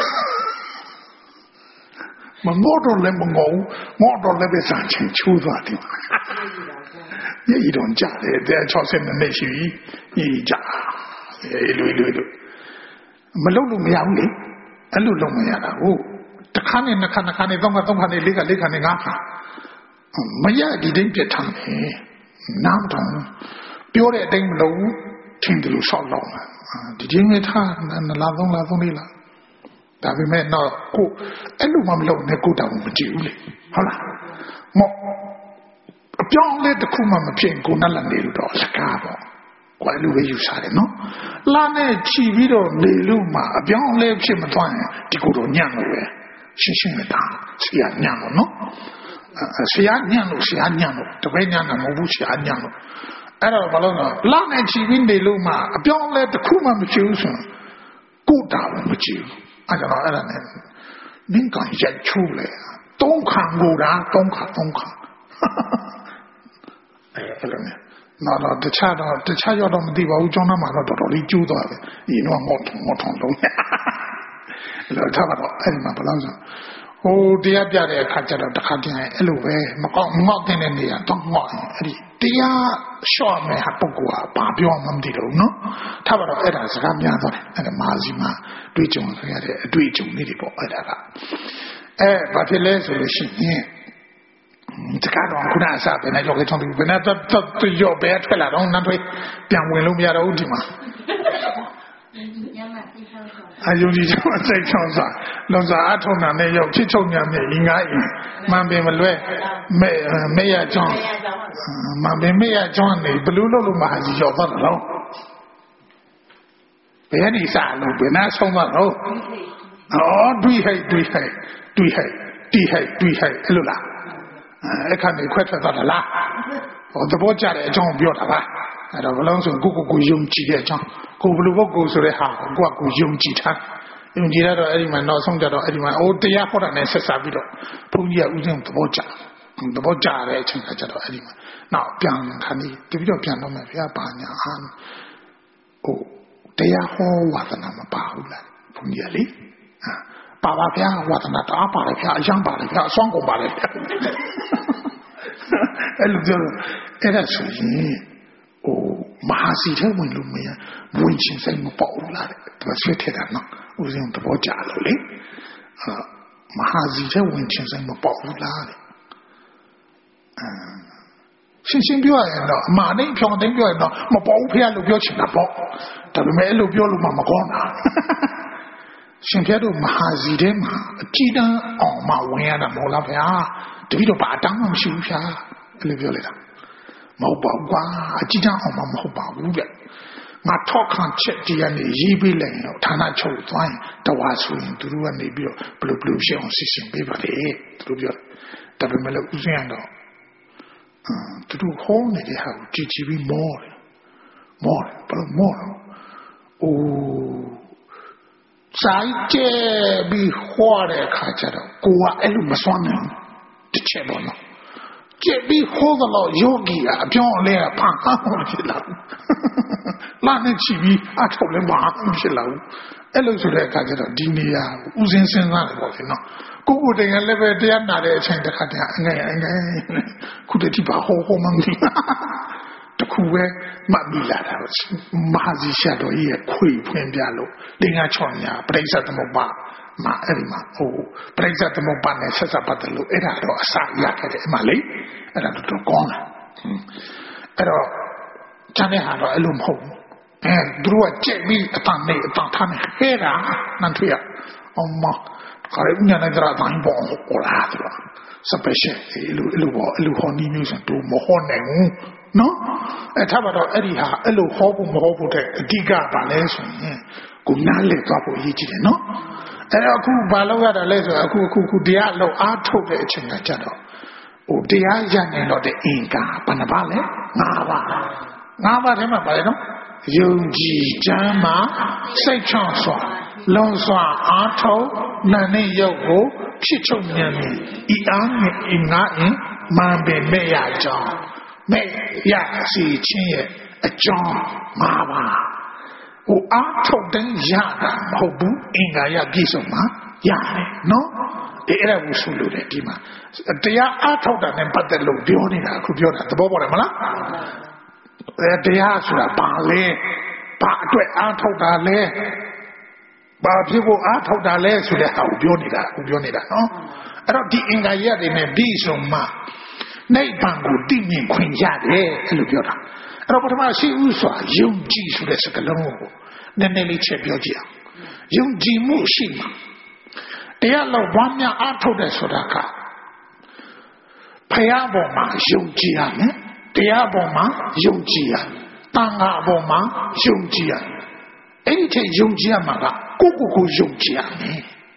မငေါတော့လည်းမငေါငေါတော့လည်းပဲစားချင်ချိုးသွားတယ်ညည်တော့ကြတယ်တဲ့60မိနစ်ရှိပြီညည်ကြလွယ်မလုပ်လို့မရဘူးလေအဲ့လိုလုပ်မရတာဟုတ်တစ်ခါနဲ့နှစ်ခါနဲ့သုံးခါနဲ့လေးခါနဲ့ငါးခါမရဒီတိုင်းပြတ်ထားတယ်နားတော့ပြောတဲ့အတိုင်းမလုပ်ဘူးထင်တယ်လို့ဆောက်လောက်မှာဒီချင်းနဲ့ထား2လ3လ3လဒါပေမဲ့တော့ကိုအဲ့လိုမှမလုပ်နဲ့ကိုတောင်မကြည့်ဘူးလေဟုတ်လားမော့အပြောင်းလဲတစ်ခုမှမဖြစ်ကိုနဲ့လည်းနေလို့တော့စကားပေါ့ကွာလူပဲယူစားတယ်နော်လာနဲ့ချီပြီးတော့နေလို့မှအပြောင်းလဲဖြစ်မသွားရင်ဒီကိုတော့ညံ့လို့ပဲရှင်းပဲတာဆရာညံလို့နော်ဆရာညံလို့တပည့်ညံတာမဟုတ်ဘူးဆရာညံလို့အဲ့တော့ဘာလို့လဲလောက်နဲ့ချီပြီးနေလို့မှအပြောင်းလဲတစ်ခုမှမရှိဘူးဆိုကိုတာလည်းမကြည့်ဘူးအဲ့တော့အဲ့ဒါနဲ့နင်းကန်ရက်ချိုးလေသုံးခံကိုတာသုံးခံအဲ့လိုနဲ့နော်တခြားရောက်တော့မသိပါဘူးကျောင်းသားမှာတော့တော်တော်လေးကျိုးသွားတယ်ဒီတော့ငေါ့ထုံလုံးအဲ့တော့ထားတော့အဲ့ဒီမှာဘယ်လောက်ဆိုဟိုတရားပြတဲ့အခါကျတော့တစ်ခါတည်းအဲ့လိုပဲမကောက်ငေါ့တဲ့နေရာတော့ငေါ့အဲ့ဒီတရားလျှော့မယ်ဟာပုဂ္ဂိုလ်ကဘာပြောမှမသိတော့ဘူးနော်ထားပါတော့အဲ့ဒါစကားများသွားတယ်အဲ့ဒါမာစီမှာတွေ့ကြုံရတဲ့အတွေ့အကြုံလေးတွေပေါ့အဲ့ဒါကဘာဖြစ်လဲဆိုလို့ရှိရင်တကားတော့ခုနအစပဲနဲ့ကြောက်ကြောက်ပြီးဘယ်နဲ့တော့ရောပဲထွက်လာတော့နောက်တွေ့ပြန်ဝင်လို့မရတော့ဘူးဒီမှာအယုံကြည်ကြောင့်စိတ်ချောင်းစားလုံစားအထုံနာနဲ့ရောက်ချစ်ချုံညာနဲ့ငါးရင်မှန်ပင်မလွဲမဲရကြောင်းမှန်ပင်မဲရကြောင်းနေဘလူးလို့မှကြီးရောက်တော့တော့ဘယ်နေစားလို့ဘယ်နဲ့ဆုံးတော့တွေးဟိတ်အဲ့လိုလားအခါနေခွဲထွက်သွားတာလားဟောသဘောကျတဲ့အကြောင်းပြောတာပါအဲ့တော့ဘလုံးဆိုကိုယုံကြည်တဲ့အကြောင်းကိုဘလူပုဂ္ဂိုလ်ဆိုတဲ့ဟာကိုယုံကြည်ထားယုံကြည်တော့အဲ့ဒီမှာနောက်ဆုံးကြတော့အဲ့ဒီမှာတရားဟောတာနဲ့ဆက်စားပြီးတော့ဘုန်းကြီးကဥစဉ်သဘောကျတဲ့အချိန်ကကြတော့အဲ့ဒီမှာနောက်ပြန်ခါနေတပြီးတော့ပြန်တော့မယ်ဗျာပါညာဟိုတရားဟောဝါသနာမပါဘူးလားဘုန်းကြီးကလေပါပါဗျာဝါသနာတာပါတယ်ဗျာအယံပါတယ်ဗျာအစွမ်းကုန်ပါတယ်ဗျာအဲ့လိုပြောအဲ့ဒါဆိုရင်မဟာစီထဲဝင်လို့မရဝင်ချင်းစိတ်မပေါ့ဘူးလားသူဆွေးထက်တာနော်ဦးစင်းသဘောကျလို့လေမဟာစီထဲဝင်ချင်းစိတ်မပေါ့ဘူးလားရှင်းပြောရရင်တော့အမှန်နဲ့ဖြောင်းသိမ်းပြောရင်တော့မပေါ့ဘူးဖေလို့ပြောချင်တာပေါ့ဒါပေမဲ့အဲ့လိုပြောလို့မှမကောင်းတာရှင်ပြတို့မဟာစီထဲမှာအကြည့်တန်းအောင်မှဝင်ရတာမဟုတ်လားဗျာတပည့်တော့ဘာတောင်းမှမရှိဘူးဗျာအဲ့လိုပြောလိုက်တာမဟုတ်ပါဘူးကွာအကြည့်တန်းအောင်မှမဟုတ်ပါဘူးဗျငါထောက်ခံချက်တရားနဲ့ရေးပေးလိုက်ရင်တော့ဌာနချုပ်သွားရင်တဝါဆိုရင်သူတို့ကနေပြီးတော့ဘလို့ရှင်းအောင်စီစဉ်ပေးပါလေသူတို့ပြောဒါပေမဲ့လည်းဥစဉ်တော့သူတို့ဟောနေတဲ့ဟာကိုကြည့်ပြီးမောတယ်ဘယ်လိုမောတော့ဆိုင်ကျပြီးဟောတဲ့အခါကျတော့ကိုကအဲ့လိုမစွမ်းနိုင်တစ်ချက်ပေါ့နော်ကျပြီးဟောတော့ယောဂီကအပြောင်းအလဲဖန်ကားလို့ဖြစ်လာဘူးလာနေချီပြီးအထောက်လည်းမအားဖြစ်လာဘူးအဲ့လိုဆိုတဲ့အခါကျတော့ဒီနေရာဥစဉ်စဉ်းစားတယ်ပေါ့ခင်ဗျကိုကိုတိုင်ကလည်းပဲတရားနာတဲ့အချိန်တစ်ခါတည်းအငယ်ခုတည်းဒီပါဟောမှမသိတခုပဲမှတ်မိလာတာမဟာစီရှာတော်ကြီးရဲ့ခွေဖွင့်ပြလို့လင်္ကာချောင်းညာပြိဿသမုပ္ပါမအဲ့ဒီမှာပြိဿသမုပ္ပါနဲ့ဆက်စပ်ပတ်တယ်လို့အဲ့ဒါတော့အစရခဲ့တယ်အမှလေအဲ့ဒါတော့ကောင်းတယ်အဲ့တော့ကျန်တဲ့ဟာတော့အဲ့လိုမဟုတ်ဘူးသူတို့ကကြက်ပြီးအတန်နဲ့အတန်ထားနေခဲ့တာနန်ထွေးအောင်မခါရဦးညာနဲ့ကြတာတိုင်းပေါ်ဟောလာတယ် special အဲ့လိုဟောနေမျိုးဆိုတော့မဟောနိုင်ဘူးနော်အဲ့ထားပါတော့အဲ့ဒီဟာအဲ့လိုဟောဖို့မဟောဖို့တဲ့အဓိကပါလဲဆိုရင်ကိုနားလည်သွားဖို့အရေးကြီးတယ်နော်အဲ့တော့အခုဘာလို့ရတာလဲဆိုတော့အခုတရားလောက်အားထုတ်တဲ့အချိန်ကကြတော့တရားရနိုင်တော့တဲ့အင်္ဂါဘယ်နှပါလဲ၅ပါးထဲမှာပါလေနော်ယုံကြည်ချမ်းသာစိတ်ချောင်းစွာလွန်စွာအားထုတ်နာနဲ့ရုပ်ကိုဖြစ်ချုပ်ဉာဏ်နဲ့ဤအားနဲ့အင်္ဂါရင်မှန်ပင်မဲ့ရကြောင်းမဲ့ရစီချင်းရဲ့အကြောင်း၅ပါးအားထုတ်တဲ့ရတာမဟုတ်ဘူးအင်္ဂါရပြည့်စုံမှာရတယ်နော်အဲ့ဒါကိုဆိုလို့တယ်ဒီမှာတရားအားထုတ်တာနဲ့ပတ်သက်လို့ပြောနေတာအခုပြောတာသဘောပေါက်တယ်မလားတရားဆိုတာဘာလဲဘာအတွက်အားထုတ်တာလဲဘာဖြစ်ဖို့အားထုတ်တာလဲဆိုတဲ့ဟာကိုပြောနေတာနော်အဲ့တော့ဒီအင်္ဂါရက်တွေနဲ့ပြီးဆုံးမှနိဗ္ဗာန်ကိုသိမြင်ခွင့်ရတယ်အဲ့လိုပြောတာအဲ့တော့ပထမရှိဥစွာယုံကြည်ဆိုတဲ့စကားလုံးကိုနည်းနည်းလေးချက်ပြောကြည့်အောင်ယုံကြည်မှုရှိမှတရားလောက်ဘာများအားထုတ်တယ်ဆိုတာကဖယားပေါ်မှာယုံကြည်ရမယ်တရားပေါ်မှာယုံကြည်ရတန်ခါပေါ်မှာယုံကြည်ရအဲ့ဒီထက်ယုံကြည်ရမှာကကိုယုံကြည်ရမယ်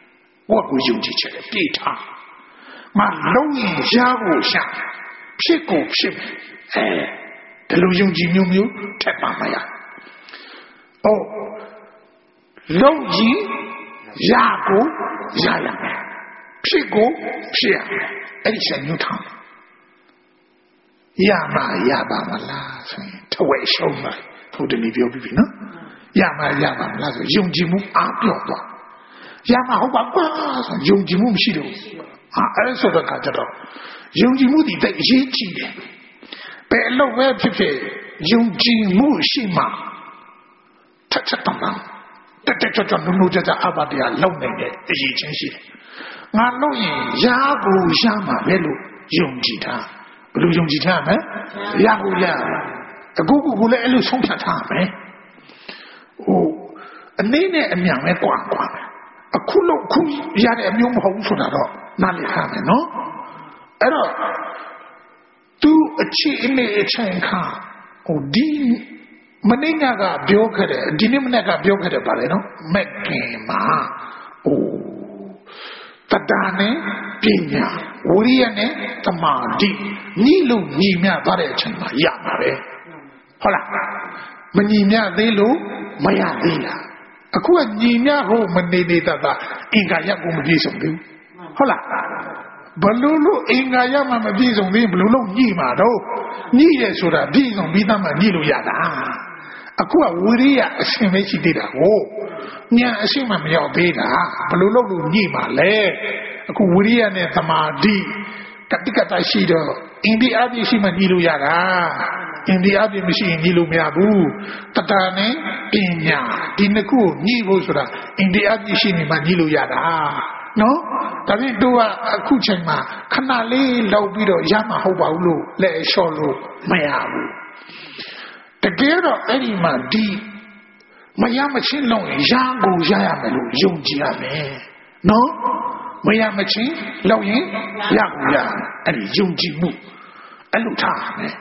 我ကိုယုံကြည်ချက်ပြေးထားငါလုံးရင်ရဖို့ရှာဖြစ်ကိုဖြစ်ဒီလိုယုံကြည်မျိုးထက်ပါမရဟုတ်လုံးရင်ရကိုရရမယ်ဖြစ်ကိုဖြစ်ရမယ်အဲ့ဒီဆက်ညှို့ထားရမှာရပါမလားဆိုရင်ထဝဲရှုံးပါဘုဒ္ဓနေပြောပြီးပြီနော်ရမှာရပါမလားဆိုယုံကြည်မှုအားပြော့သွားရမှာဟုတ်ပါကွာဆိုယုံကြည်မှုမရှိတော့အဲ့ဆိုတော့ကကြတော့ယုံကြည်မှုဒီတဲ့အရေးကြီးတယ်ဘယ်အလုပ်ပဲဖြစ်ဖြစ်ယုံကြည်မှုရှိမှထက်တမ်းတက်ကြွနုကြအဘတရားလုံနေတဲ့အရေးချင်းရှိတယ်ငါလို့ရင်ရာကိုရမှာပဲလို့ယုံကြည်တာဘယ်လိုယုံကြည်ထားမလဲရာကိုရအခုလည်းအဲ့လိုဆုံးဖြတ်ထားမယ်ဟိုအနေနဲ့အမြန်ပဲကွာအခုလို့ခုရတဲ့အမျိုးမဟုတ်ဘူးဆိုတာတော့နားလည်ထားမယ်နော်အဲ့တော့သူအခြေအနေအချိန်ခါဟိုဒီမနေ့ကပြောခဲ့တယ်ဒီနေ့မနေ့ကပြောခဲ့တယ်ပါလေနော်မက်ကင်မှာဟိုတတနဲ့ပညာဝိရိယနဲ့သမာဓိညီလို့ညီမျှသွားတဲ့အချိန်မှာရမှာပဲဟုတ်လားမညီမျှသေးလို့မရသေးလားအခုကညီမျှဖို့မနေတတ်တာအင်္ဂါရကိုမပြည့်စုံဘူးဟုတ်လားဘလို့အင်္ဂါရမှမပြည့်စုံသေးဘလို့ညှိမှာတော့ညှိရဆိုတာပြည့်စုံပြီးသားမှညှိလို့ရတာအခုကဝိရိယအရှင်ပဲရှိသေးတာကိုညာအရှင်မှမရောက်သေးတာဘလို့လို့ညှိမှာလဲအခုဝိရိယနဲ့သမာဓိကတိကတရှိတော့အင်ဒီအပြည့်ရှိမှညှိလို့ရတာအင်ဒီအပြည့်မရှိရင်ညှိလို့မရဘူးတတနဲ့ပညာဒီနှစ်ခုညှိဖို့ဆိုတာအင်ဒီအပြည့်ရှိနေမှညှိလို့ရတာနော်ဒါဖြင့်တို့ကအခုချိန်မှာခဏလေးလောက်ပြီးတော့ရမှာဟုတ်ပါဘူးလို့လက်လျှော့လို့မရဘူးတကယ်တော့အဲ့ဒီမှာဒီမရမချင်းလုံးရကိုရရမယ်လို့ယုံကြည်ရမယ်နော်မရမချင်းလောက်ရင်ရကိုရအဲ့ဒီယုံကြည်မှုအဲ့လိုထားမယ်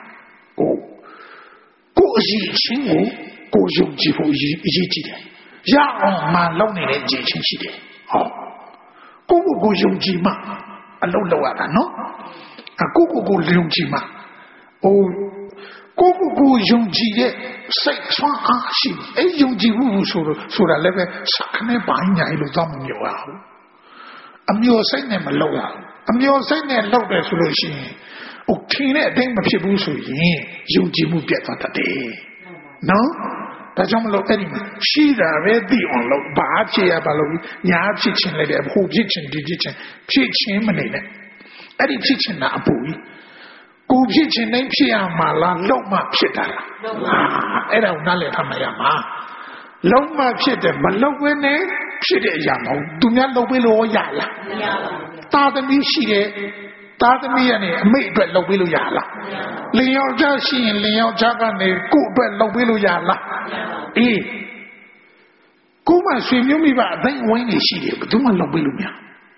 ကိုအရေးချင်းကိုယုံကြည်ဖို့အရေးကြီးတယ်ရအောင်မှလုံးနေတဲ့အရေးချင်းရှိတယ်ဟောကိုယုံကြည်မှအလုံးလောက်ရတာနော်ကိုယုံကြည်မှကိုယုံကြည်တဲ့စိတ်ဆွမ်းအားရှိအဲ့ယုံကြည်မှုဆိုတာလည်းပဲစခနဲ့ပိုင်းညာလို့တော့မပြောရဘူးအမျိုးစိတ်နဲ့မလောက်ရဘူးအမျိုးစိတ်နဲ့လောက်တယ်ဆိုလို့ရှိရင်ထင်တဲ့အတိုင်းမဖြစ်ဘူးဆိုရင်ယုံကြည်မှုပြတ်သွားတတ်တယ်နော်ဒါကြောင့်မလို့အဲ့ဒီမှာရှိတာပဲသိအောင်လို့ဘာဖြစ်ရပါလို့ညာဖြစ်ချင်းလည်းတဲ့ဟိုဖြစ်ချင်းဒီဖြစ်ချင်းဖြစ်ချင်းမနေနဲ့အဲ့ဒီဖြစ်ချင်းတာအပူကြီးကိုဖြစ်ချင်းတိုင်းဖြစ်ရမှာလားလုံးမဖြစ်တာလားအဲ့ဒါကိုနားလည်ထားမှရမှာလုံးမဖြစ်တယ်မလုံးဝနဲ့ဖြစ်တဲ့အရာမဟုတ်သူများလုံးပေးလို့ရလားမရပါဘူးတာသမီရှိတယ်သားသမီးကနေအမိတ်အတွက်လုပ်ပေးလို့ရလားလင်ယောက်ျားရှိရင်လင်ယောက်ျားကနေကို့အတွက်လုပ်ပေးလို့ရလားအေးကိုမဆွေမျိုးမိဘအတိုင်းဝိုင်းနေရှိတယ်ဘယ်သူမှလုပ်ပေးလို့မရ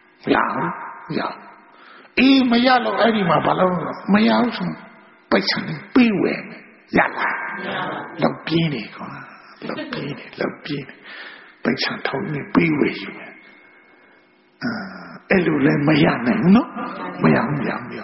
အေးမရလို့အဲ့ဒီမှာဘာလို့မရဘူးဆိုပိုက်ဆံပေးဝယ်ရလားလောက်ပြင်းနေကွာလောက်ပြင်းနေပိုက်ဆံထောင်းနေပေးဝယ်ယူမယ်အဲ့လိုလည်းမရနိုင်ဘူးနော်မရဘူး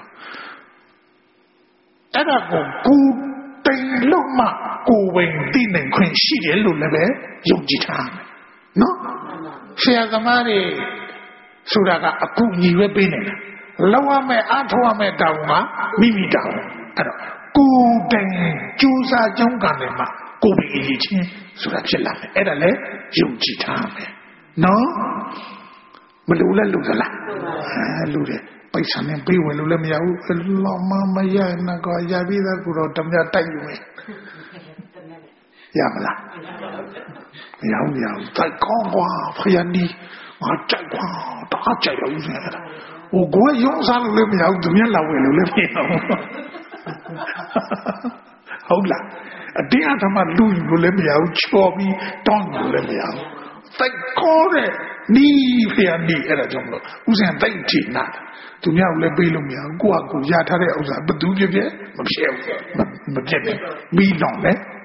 အဲ့ဒါကိုတိမ်လို့မှကိုယ်ဝင်သိနိုင်ခွင့်ရှိတယ်လို့လည်းပဲယုံကြည်ထားမယ်နော်ဆရာသမားတွေဆိုတာကအကူညီပဲပေးနေတာလောက်ရမယ်အားထုတ်ရမယ်တောင်းမှာမိမိတောင်းအဲ့တော့ကိုယ်တိုင်ကြိုးစားကြောင်းကလည်းမှကိုယ်ပဲအရေးချင်းဆိုတာဖြစ်လာမယ်အဲ့ဒါလည်းယုံကြည်ထားမယ်နော်မလို့လည်းလို့သလားလို့တယ်ပိုက်ဆံနဲ့ပေးဝင်လို့လည်းမရဘူးလောမမရနကောရပြီးသားကိုတော့တမတိုက်ယူမယ်ရမလားမရဘူးတိုက်ကောင်းကွာဖယားနီငါကြိုက်ကွာတအားကြိုက်တော့ဦးစင်ဟိုကိုရုံးစားလို့လည်းမရဘူးသူမျက်လာဝင်လို့လည်းမရဘူးဟုတ်လားအတင်းအဓမ္မလူယူလို့လည်းမရဘူးချော်ပြီးတောင်းလို့လည်းမရဘူးတိုက်ကောင်းတဲ့နီးဖယားနီးအဲ့ဒါကြောင့်မလို့ဦးစင်တိုက်ထိနာသူများလည်းပေးလို့မရဘူးကိုကရထားတဲ့ဥစ္စာဘသူဖြစ်မဖြစ်ဘူးမဖြစ်ဘူးပြီးတော့လည်းမ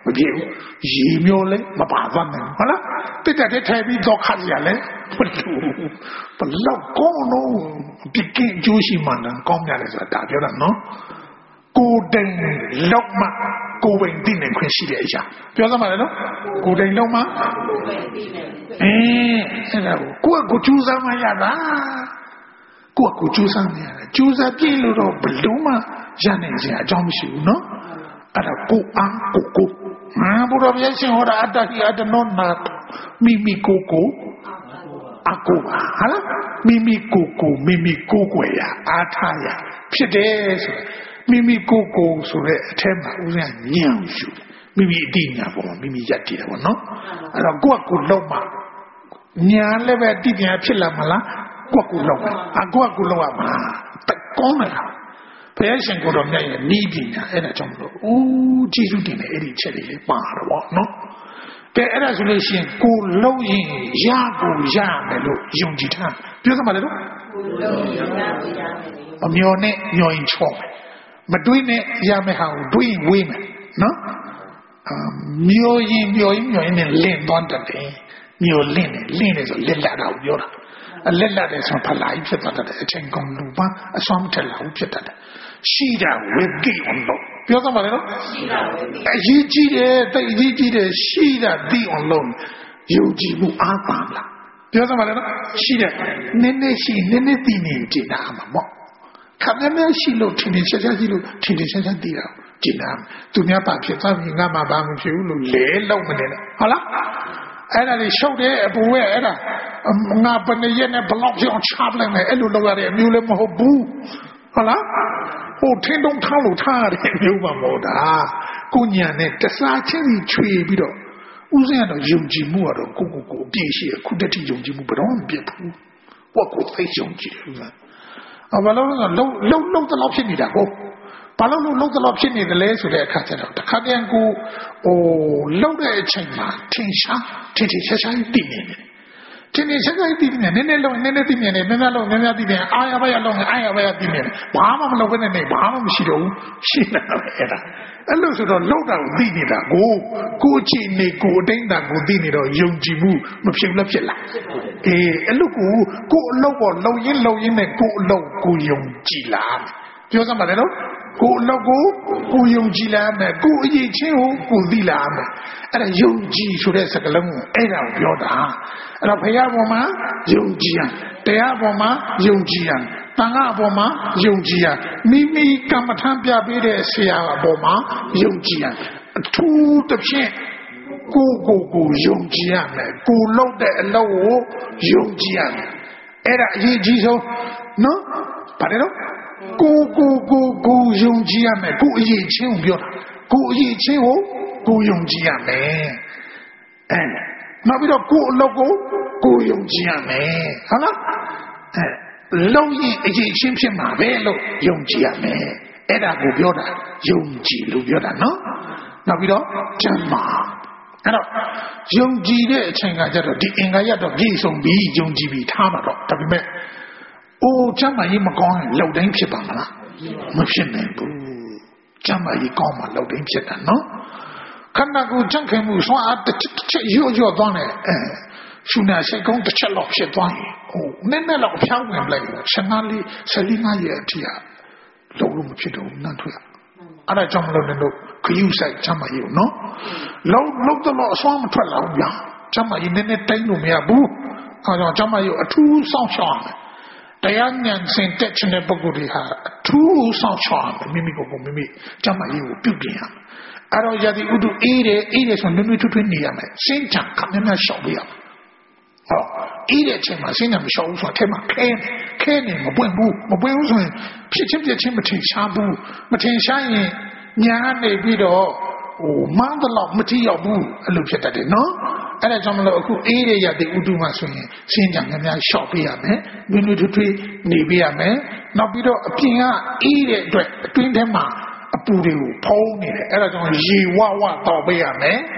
မပြေဘူးရေမျိုးလဲမပါသွားနိုင်ဟုတ်လားတက်တဲ့ထဲပြီးတော့ခါရလဲဘလောက်ကောင်းလို့ပြကင်းကျိုးရှိမှန်းကောင်းရတယ်ဆိုတာဒါပြောတာနော်ကိုယ်တိုင်လောက်မှကိုယ်ပိုင်သိနေခွင့်ရှိတဲ့အရာပြောသမှာလေနော်ကိုယ်တိုင်လောက်မှကိုယ်ပိုင်သိနေအဲ့ဒါကိုယ့်ကိုကြိုးစားမှရတာကိုယ့်ကိုကြိုးစားမှရတယ်ကြိုးစားပြည့်လို့တော့ဘလုံးမှရနိုင်ခြင်းအကြောင်းမရှိဘူးနော်အဲ့ဒါကိုအားကိုဘုရားရှင်ဟောတာအတ္တဟိအတ္တနောနာမိမိကိုအကိုပါဟာလားမိမိကိုမိမိကိုွယ်ရအားထားရဖြစ်တယ်ဆိုမိမိကိုဆိုတဲ့အထက်မှာဦးဇင်းညံ့ယူမိမိအတိညာပေါ်မှာမိမိရက်တည်တယ်ပေါ့နော်အဲ့တော့ကိုလုံးမှညာလည်းပဲတိညာဖြစ်လာမလားကိုလုံးကိုလုံးရမှာတကောင်းတယ်ဘုရားရှင်ကိုတော်မြတ်ရဲ့ဤပညာအဲ့ဒါကြောင့်မလို့ကျေးဇူးတင်တယ်အဲ့ဒီချက်လေးပါတော့ဗောနော်ကဲအဲ့ဒါဆိုလို့ရှိရင်ကိုလုံးရင်ရကိုရမယ်လို့ယုံကြည်ထားပြောစမ်းပါလေတော့ကိုလုံးရင်ရကိုရမယ်အမျော်နဲ့မျော်ရင်ချော့မယ်မတွေးနဲ့ရမယ်ဟာကိုတွေးရင်ဝေးမယ်နော်မျော်ရင်နဲ့လင့်သွားတယ်မျော်လင့်တယ်ဆိုလက်လာတာကိုပြောတာလက်လာတယ်ဆိုဖလာကြီးဖြစ်သွားတယ်အချိန်ကုန်လူပန်းအစွမ်းမထက်လာဘူးဖြစ်တတ်တယ်ရှိတာဝေကိအောင်လို့ပြောစမ်းပါလေနော်ရှိတာဝေကိအရေးကြီးတယ်တိတ်အရေးကြီးတယ်ရှိတာသိအောင်လို့ယုံကြည်မှုအားပါလားပြောစမ်းပါလေနော်ရှိတယ်နည်းနည်းရှိနည်းနည်းသိနေကြတာမှာပေါ့ခပ်များများရှိလို့ထင်ရှားရှားရှိလို့ထင်ရှားရှားသိတာကြည်နာသူများပါဖြစ်သွားပြီငါမှဘာမဖြစ်ဘူးလို့လဲလုံးမနေနဲ့ဟုတ်လားအဲ့ဒါတွေရှုပ်တယ်အပူရဲ့အဲ့ဒါငါဘယ်နဲ့ရက်နဲ့ဘလောက်ပြောင်းချပလိုက်မယ်အဲ့လိုလုပ်ရတဲ့အမျိုးလည်းမဟုတ်ဘူးဟုတ်လားဟိုထင်းတုံးထားလို့ထားရတဲ့အမျိုးမှမဟုတ်တာကိုညာနဲ့တစားချင်းစီချွေပြီးတော့ဥစဉ်ကတော့ယုံကြည်မှုကတော့ကိုအပြည့်ရှိအခုတည်းယုံကြည်မှုဘယ်တော့မှမပြတ်ဘူးကိုသိယုံကြည်တယ်ဘာလို့လဲလုံတလောက်ဖြစ်နေတာကိုဘာလို့လုံတလောက်ဖြစ်နေတယ်လဲဆိုတဲ့အခါကျတော့တခါတည်းကိုလုံတဲ့အချိန်မှာထင်ရှားတည်နေတယ်ထင်ရှားတည်နေနည်းနည်းလုံနည်းနည်းတည်နေတယ်များများလုံများများတည်နေအာရဘရလုံအာရဘရတည်နေတယ်ဘာမှမလုပ်ဘဲနဲ့ဘာမှမရှိတော့ဘူးရှိနေတာပဲအဲ့ဒါအဲ့လိုဆိုတော့လုံတာကိုတည်နေတာကိုအချိန်နေကိုအတိုင်းတာကိုတည်နေတော့ယုံကြည်မှုမဖြစ်လို့ဖြစ်လာအဲ့လိုကိုအလုပ်ပေါ်လုံရင်းနဲ့ကိုအလုပ်ကိုယုံကြည်လာပြောစမ်းပါလေနော်ကိုအလုပ်ကိုယုံကြည်လာမယ်ကိုအရေးချင်းကိုသိလာမယ်အဲ့ဒါယုံကြည်ဆိုတဲ့စကားလုံးကိုအဲ့ဒါကိုပြောတာအဲ့တော့ဘုရားပေါ်မှာယုံကြည်ရတရားပေါ်မှာယုံကြည်ရတန်ခါအပေါ်မှာယုံကြည်ရမိမိကမ္မထမ်းပြပေးတဲ့ဆရာအပေါ်မှာယုံကြည်ရအထူးတစ်ဖြင့်ကိုယုံကြည်ရမယ်ကိုလုပ်တဲ့အလုပ်ကိုယုံကြည်ရမယ်အဲ့ဒါအရေးကြီးဆုံးနော်ဗါတယ်နော်ကိုယုံကြည်ရမယ်ကိုအရေးချင်းကိုပြောတာကိုအရေးချင်းကိုယုံကြည်ရမယ်နောက်ပြီးတော့ကိုအလုပ်ကိုယုံကြည်ရမယ်ဟုတ်လားလုံရင်အရေးချင်းဖြစ်မှာပဲလို့ယုံကြည်ရမယ်အဲ့ဒါကိုပြောတာယုံကြည်လို့ပြောတာနော်နောက်ပြီးတော့ကျမ်းမာအဲ့တော့ယုံကြည်တဲ့အချိန်ကကျတော့ဒီအင်္ဂါရတော့ပြည့်စုံပြီးယုံကြည်ပြီးထားမှာတော့ဒါပေမဲ့ကျမ်းမာရေးမကောင်းရင်လောက်တိုင်းဖြစ်ပါမလားမဖြစ်နိုင်ဘူးကျမ်းမာရေးကောင်းမှလောက်တိုင်းဖြစ်တာနော်ခန္ဓာကိုယ်ကြံ့ခိုင်မှုဆွမ်းအားတစ်ချက်ရော့သွားတယ်ရှုနာစိတ်ကောင်းတစ်ချက်လောက်ဖြစ်သွားရင်နည်းနည်းလောက်ဖျောင်းဝင်လိုက်တယ်ရှနာလေး15ရက်အထိကလုံးလို့မဖြစ်တော့ဘူးနတ်ထွက်အဲ့ဒါကြောင့်မလို့လည်းခယူဆိုင်ချမ်းမကြီးနော်လုံးတော့အစွမ်းမထွက်လာဘူးဗျာချမ်းမကြီးနည်းနည်းတိုင်းလို့မရဘူးအဲကြောင့်ချမ်းမကြီးအထူးစောင့်ရှောက်ရမယ်တရားဉာဏ်စင်တက်တဲ့ပုဂ္ဂိုလ်တွေဟာအထူးစောင့်ရှောက်ရမယ်မိမိကိုချမ်းမကြီးကိုပြုပြင်ရမယ်အဲ့တော့ယတိဥဒုအေးတယ်ဆိုနွေ့နွေ့ထွတ်နေရမယ်စင်ချံခမများရှောက်ပြရမယ်အေးတဲ့အချိန်မှာစင်ချံမရှောက်ဘူးဆိုတော့ထဲမှာခဲနေမပွင့်ဘူးဆိုရင်ဖြစ်ချင်းမထင်ရှားဘူးမထင်ရှားရင်ညာနေပြီးတော့မန်းတော့မတိရောက်ဘူးအဲ့လိုဖြစ်တတ်တယ်နော်အဲ့ဒါကြောင့်မလို့အခုအေးတဲ့ယတိဥဒုမှာဆိုရင်စင်ချံများရှောက်ပြရမယ်နွေ့နွေ့ထွတ်နေပြရမယ်နောက်ပြီးတော့အပြင်ကအေးတဲ့အတွက်အတွင်းထဲမှာအပူတွေကိုဖုံးနေတယ်အဲ့ဒါကြောင့်ရေဝတော့ပေးရမယ်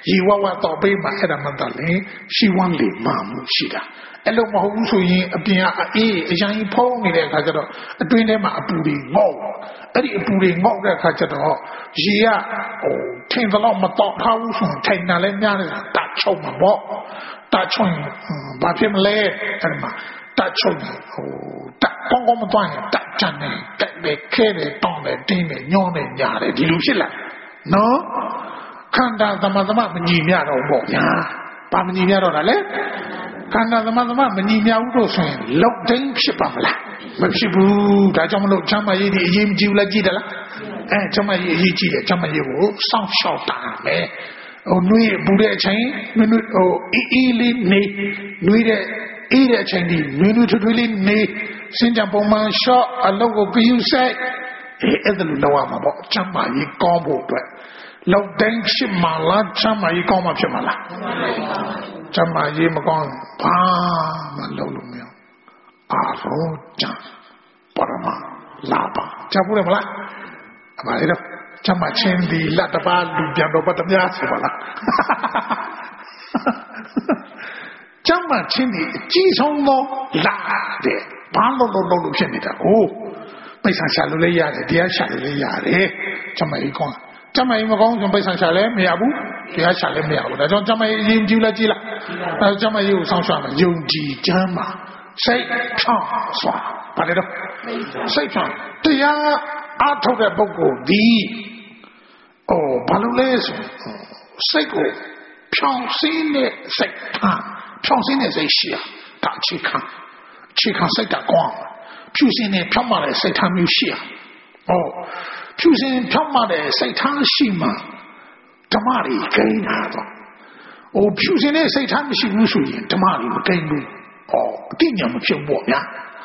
ရေဝဝတော့ပေးမှာအဲ့ဒါမှတော့လေရှိဝမ်းလေမှမှုရှိတာအဲ့လိုမဟုတ်ဘူးဆိုရင်အပြင်အေးအရင်ဖုံးနေတဲ့အခါကျတော့အတွင်းထဲမှာအပူတွေငေါ့အဲ့ဒီအပူတွေငေါ့တဲ့အခါကျတော့ရေကထင်သလောက်မတော့ထားဘူးဆိုရင်ထိုင်တာလည်းများတယ်တချုံမှာပေါ့တချုံဘာဖြစ်မလဲအဲ့မှာတချုံတကောင်းကောင်းမတွန်းရင်တချန်နေတက်တယ်ခဲတယ်တောင်းတယ်တင်းတယ်ညောင်းတယ်ညာတယ်ဒီလိုဖြစ်လာနော်ခန္ဓာသမမမညီမြတော့ပေါ့ညာဘာမညီမြတော့တာလဲခန္ဓာသမမညီမြဘူးလို့ဆိုရင်လောက်တိုင်းဖြစ်ပါမလားမဖြစ်ဘူးဒါကြောင့်မလို့ချမ်းမရေးဒီအရေးမကြည့်ဘူးလားကြည့်တယ်လားချမ်းမရေးအရေးကြည့်တယ်ချမ်းမရေးကိုစောင့်ရှောက်တာပဲနှွေးပူတဲ့အချိန်အေးလေးနေနှွေးတဲ့အေးတဲ့အချိန်ဒီနှွေးထွေးလေးနေစင်ကြပုံမှန်ရှော့အလုပ်ကိုကြည့်ဆိုင်အဲ့ဒါလိုလောက်ရမှာပေါ့ချမ်းမရေးကောင်းဖို့အတွက်လောက်တိုင်းဖြစ်မှာလားချမ်းမရေးကောင်းမှဖြစ်မှာလားချမ်းမရေးမကောင်းဘာမှလုပ်လို့မရအာရောချမ်းပရမလာပါကြားဘူးမလားအမလေးတော့ချမ်းမချင်းဒီလက်တပါလူပြန်တော့ပတ်တပြားဆိုပါလားချမ်းမချင်းဒီအကြီးဆုံးသောလာတဲ့ဘာလို့ဖြစ်နေတာပိဿာရှာလို့လည်းရတယ်တရားရှာလို့လည်းရတယ်ချမ်းမရေးကောင်းကျမကြီးမကောင်းဆိုပိဿာရှာလည်းမရဘူးတရားရှာလည်းမရဘူးဒါကြောင့်ကျမကြီးရင်ကြည့်လိုက်ကြည့်လိုက်အဲကျမကြီးကိုဆောင်းရှာမယ်ယုံကြည်ချမ်းသာစိတ်ချောင်းစွာဘာလဲတော့စိတ်ချောင်းတရားအားထုတ်တဲ့ပုဂ္ဂိုလ်ဒီဘာလို့လဲဆိုစိတ်ကိုဖြောင်းစင်းတဲ့စိတ်ဖြောင်းစင်းတဲ့စိတ်ရှိတာဒါအခြေခံစိတ်တကွာဖြူစင်းတဲ့ဖြောင်းမှတဲ့စိတ်ထားမျိုးရှိဖြူစင်ဖြောက်မှတဲ့စိတ်ထားရှိမှဓမ္မတွေကိန်းတာတော့ဖြူစင်တဲ့စိတ်ထားမရှိဘူးဆိုရင်ဓမ္မတွေမကိန်းဘူးအတိညာမဖြစ်ဘူးပေါ့ဗျာ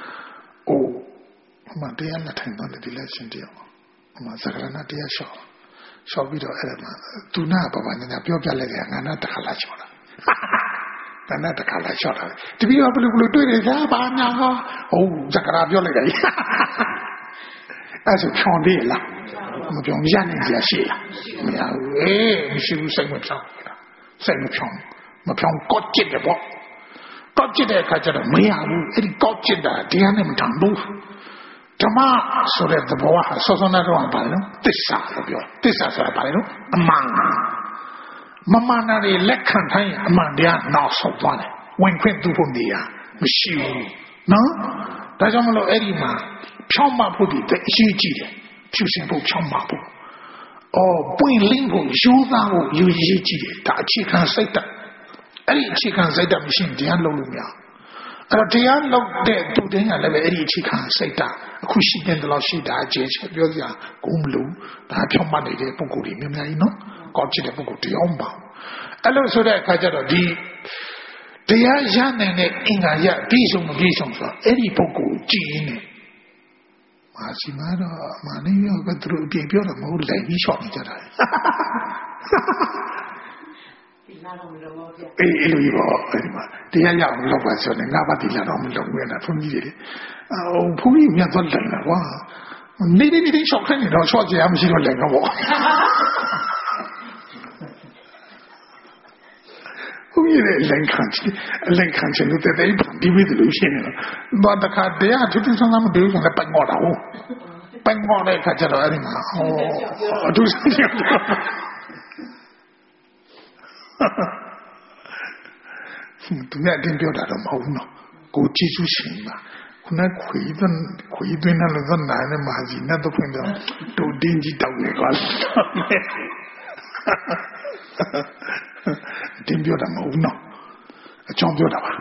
အမှတရားနဲ့ထိုင်တော့ဒီလက်ရှင်တရားအမှသက္ကရဏတရားလျှောက်ပြီးတော့အဲ့ဒါမှသူနာဘာဘာညာပြောပြလိုက်တယ်ငါနာတခါလာလျှောက်တာငါနာတခါလာလျှောက်တာတပည့်တော်ဘယ်လိုတွေ့တယ်ကြာဘာညာသက္ကရာပြောလိုက်တယ်အဲ့ဆိုဖြောင်းသေးလားမပြောင်းရနိုင်ကြရှိလားမရဘူးမရှိဘူးစိတ်မဖြောင်းကော့ကျစ်တယ်ပေါ့ကော့ကျစ်တဲ့အခါကျတော့မရဘူးအဲ့ဒီကော့ကျစ်တာတရားနဲ့မထမ်းဘူးဓမ္မဆိုတဲ့သဘောဟာစောစောနဲ့တော့ဘာလဲသစ္စာလို့ပြောသစ္စာဆိုတာဘာလဲနော်အမှန်မမှန်တာတွေလက်ခံတိုင်းအမှန်တရားနောက်ဆုံးသွားတယ်ဝင်ခွင့်သူ့ဖို့နေရမရှိဘူးနော်ဒါကြောင့်မလို့အဲ့ဒီမှာဖြောင်းမဖို့ဒီအရေးကြီးတယ်ဖြူစင်ဖို့ဖြောင်းမဖို့ပွင့်လင်းဖို့ယူသားဖို့ယူရေးကြီးတယ်ဒါအခြေခံစိတ်ဓာတ်အဲ့ဒီအခြေခံစိတ်ဓာတ်မရှိရင်တရားလုံးလို့မရအဲ့တော့တရားလုံးတဲ့သူတိုင်းကလည်းပဲအဲ့ဒီအခြေခံစိတ်ဓာတ်အခုရှိတဲ့လောက်ရှိတာအကျဉ်းချက်ပြောစရာကိုမလို့ဒါဖြောင်းမနေတဲ့ပုဂ္ဂိုလ်တွေများများကြီးနော်ကောက်ချစ်တဲ့ပုဂ္ဂိုလ်တရားမပါအဲ့လိုဆိုတဲ့အခါကျတော့ဒီတရားရနိုင်တဲ့အင်္ဂါရပြည့်စုံမပြည့်စုံဆိုတော့အဲ့ဒီပုဂ္ဂိုလ်ကြည်ရင်မာစီမာတော့မာနေရောကသူတို့အပြင်ပြောတော့မဟုတ်လိုက်ပြီးရှော့နေကြတာဒီလာတော့မလုပ်တော့ပြအေးလိုရောအဲ့ဒီမှာတရားရအောင်လုပ်ပါဆိုနေငါဘာဒီလာတော့မလုပ်ဘူးလားဘုန်းကြီးတွေဘုန်းကြီးမြတ်သွားတယ်လားကွာနေရှော့ခိုင်းနေတော့ရှော့ကြရမရှိတော့လည်းတော့ပေါ့ဘုန်းကြီးလည်းလက်ခံချင်လို့တဲ့ဒီဝိသလူရှင်းနေတာဘာတခါတရားထူးထူးဆန်းဆန်းမတွေ့ဘူးဆိုတော့ပတ်ငေါ်တာဟုတ်ပတ်ငေါ်တဲ့ခါကျတော့အဲ့ဒီမှာအထူးဆန်းဆန်းသူနဲ့တင်ပြောတာတော့မဟုတ်ဘူးနော်ကိုကြည့်စုရှင်ပါခုနခွေသွင်းနဲ့လည်းသနာနဲ့မာကြီးနဲ့တော့ဖွင့်တော့တူတင်းကြီးတောက်နေကွာတင်ပြောတာမဟုတ်နော်အကြောင်းပြောတာပါ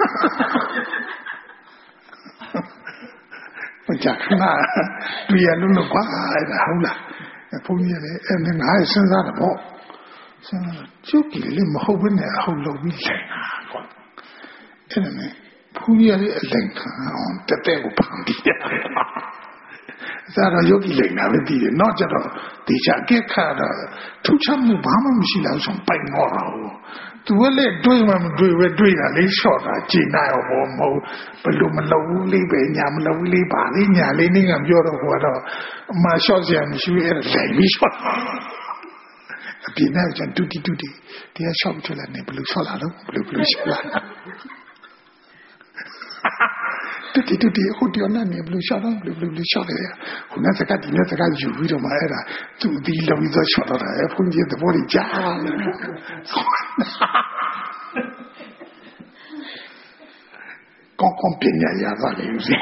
မကြခဏတွေ့ရလို့ကွာအဲ့ဒါဟုတ်လားဘုန်းကြီးလည်းအဲ့ငါ့စဉ်းစားတယ်ပေါ့ကျုပ်ကြီးလည်းမဟုတ်ဘူးနဲ့အဟုတ်လို့ပြီးလိုက်တာကွာအဲ့ဒါနဲ့ဘုန်းကြီးလည်းအလိုက်ခံအောင်တက်ကိုဖန်ပြီးရတယ်သာတော့ယောဂီလိမ့်တာပဲတည်တယ်နောက်ကျတော့ဒီချာကက်ခါတော့ထူးခြားမှုဘာမှမရှိလောက်ဆုံးပိုင်တော့တော့သူကလည်းတွေးမှမတွေးပဲတွေးတာလေးလျှော့တာကြည်နိုင်အောင်မဟုတ်ဘလို့မလုပ်ဘူးလေးပဲညာမလုပ်ဘူးလေးပါလေးညာလေးနည်းကပြောတော့ဟိုတော့အမှလျှော့စရာမရှိဘူးအဲ့ဒါလိုက်ပြီးလျှော့အပြင်နဲ့ကျန်တူတီတရားရှောက်ထွက်လာနေဘလို့ရှောက်လာတော့ဘလို့ရှောက်လာတူတီဟိုတယောက်နဲ့ဘလို့ရှောက်တော့ဘလို့ရှောက်တယ်ဟိုနဲ့စကားဒီနဲ့စကားယူပြီးတော့မှအဲ့ဒါသူဒီလုံးပြီးတော့ရှောက်တော့တယ်ဘုန်းကြီးသဘောကြီးကြားကောင်းပညာရသွားလေဦးစင်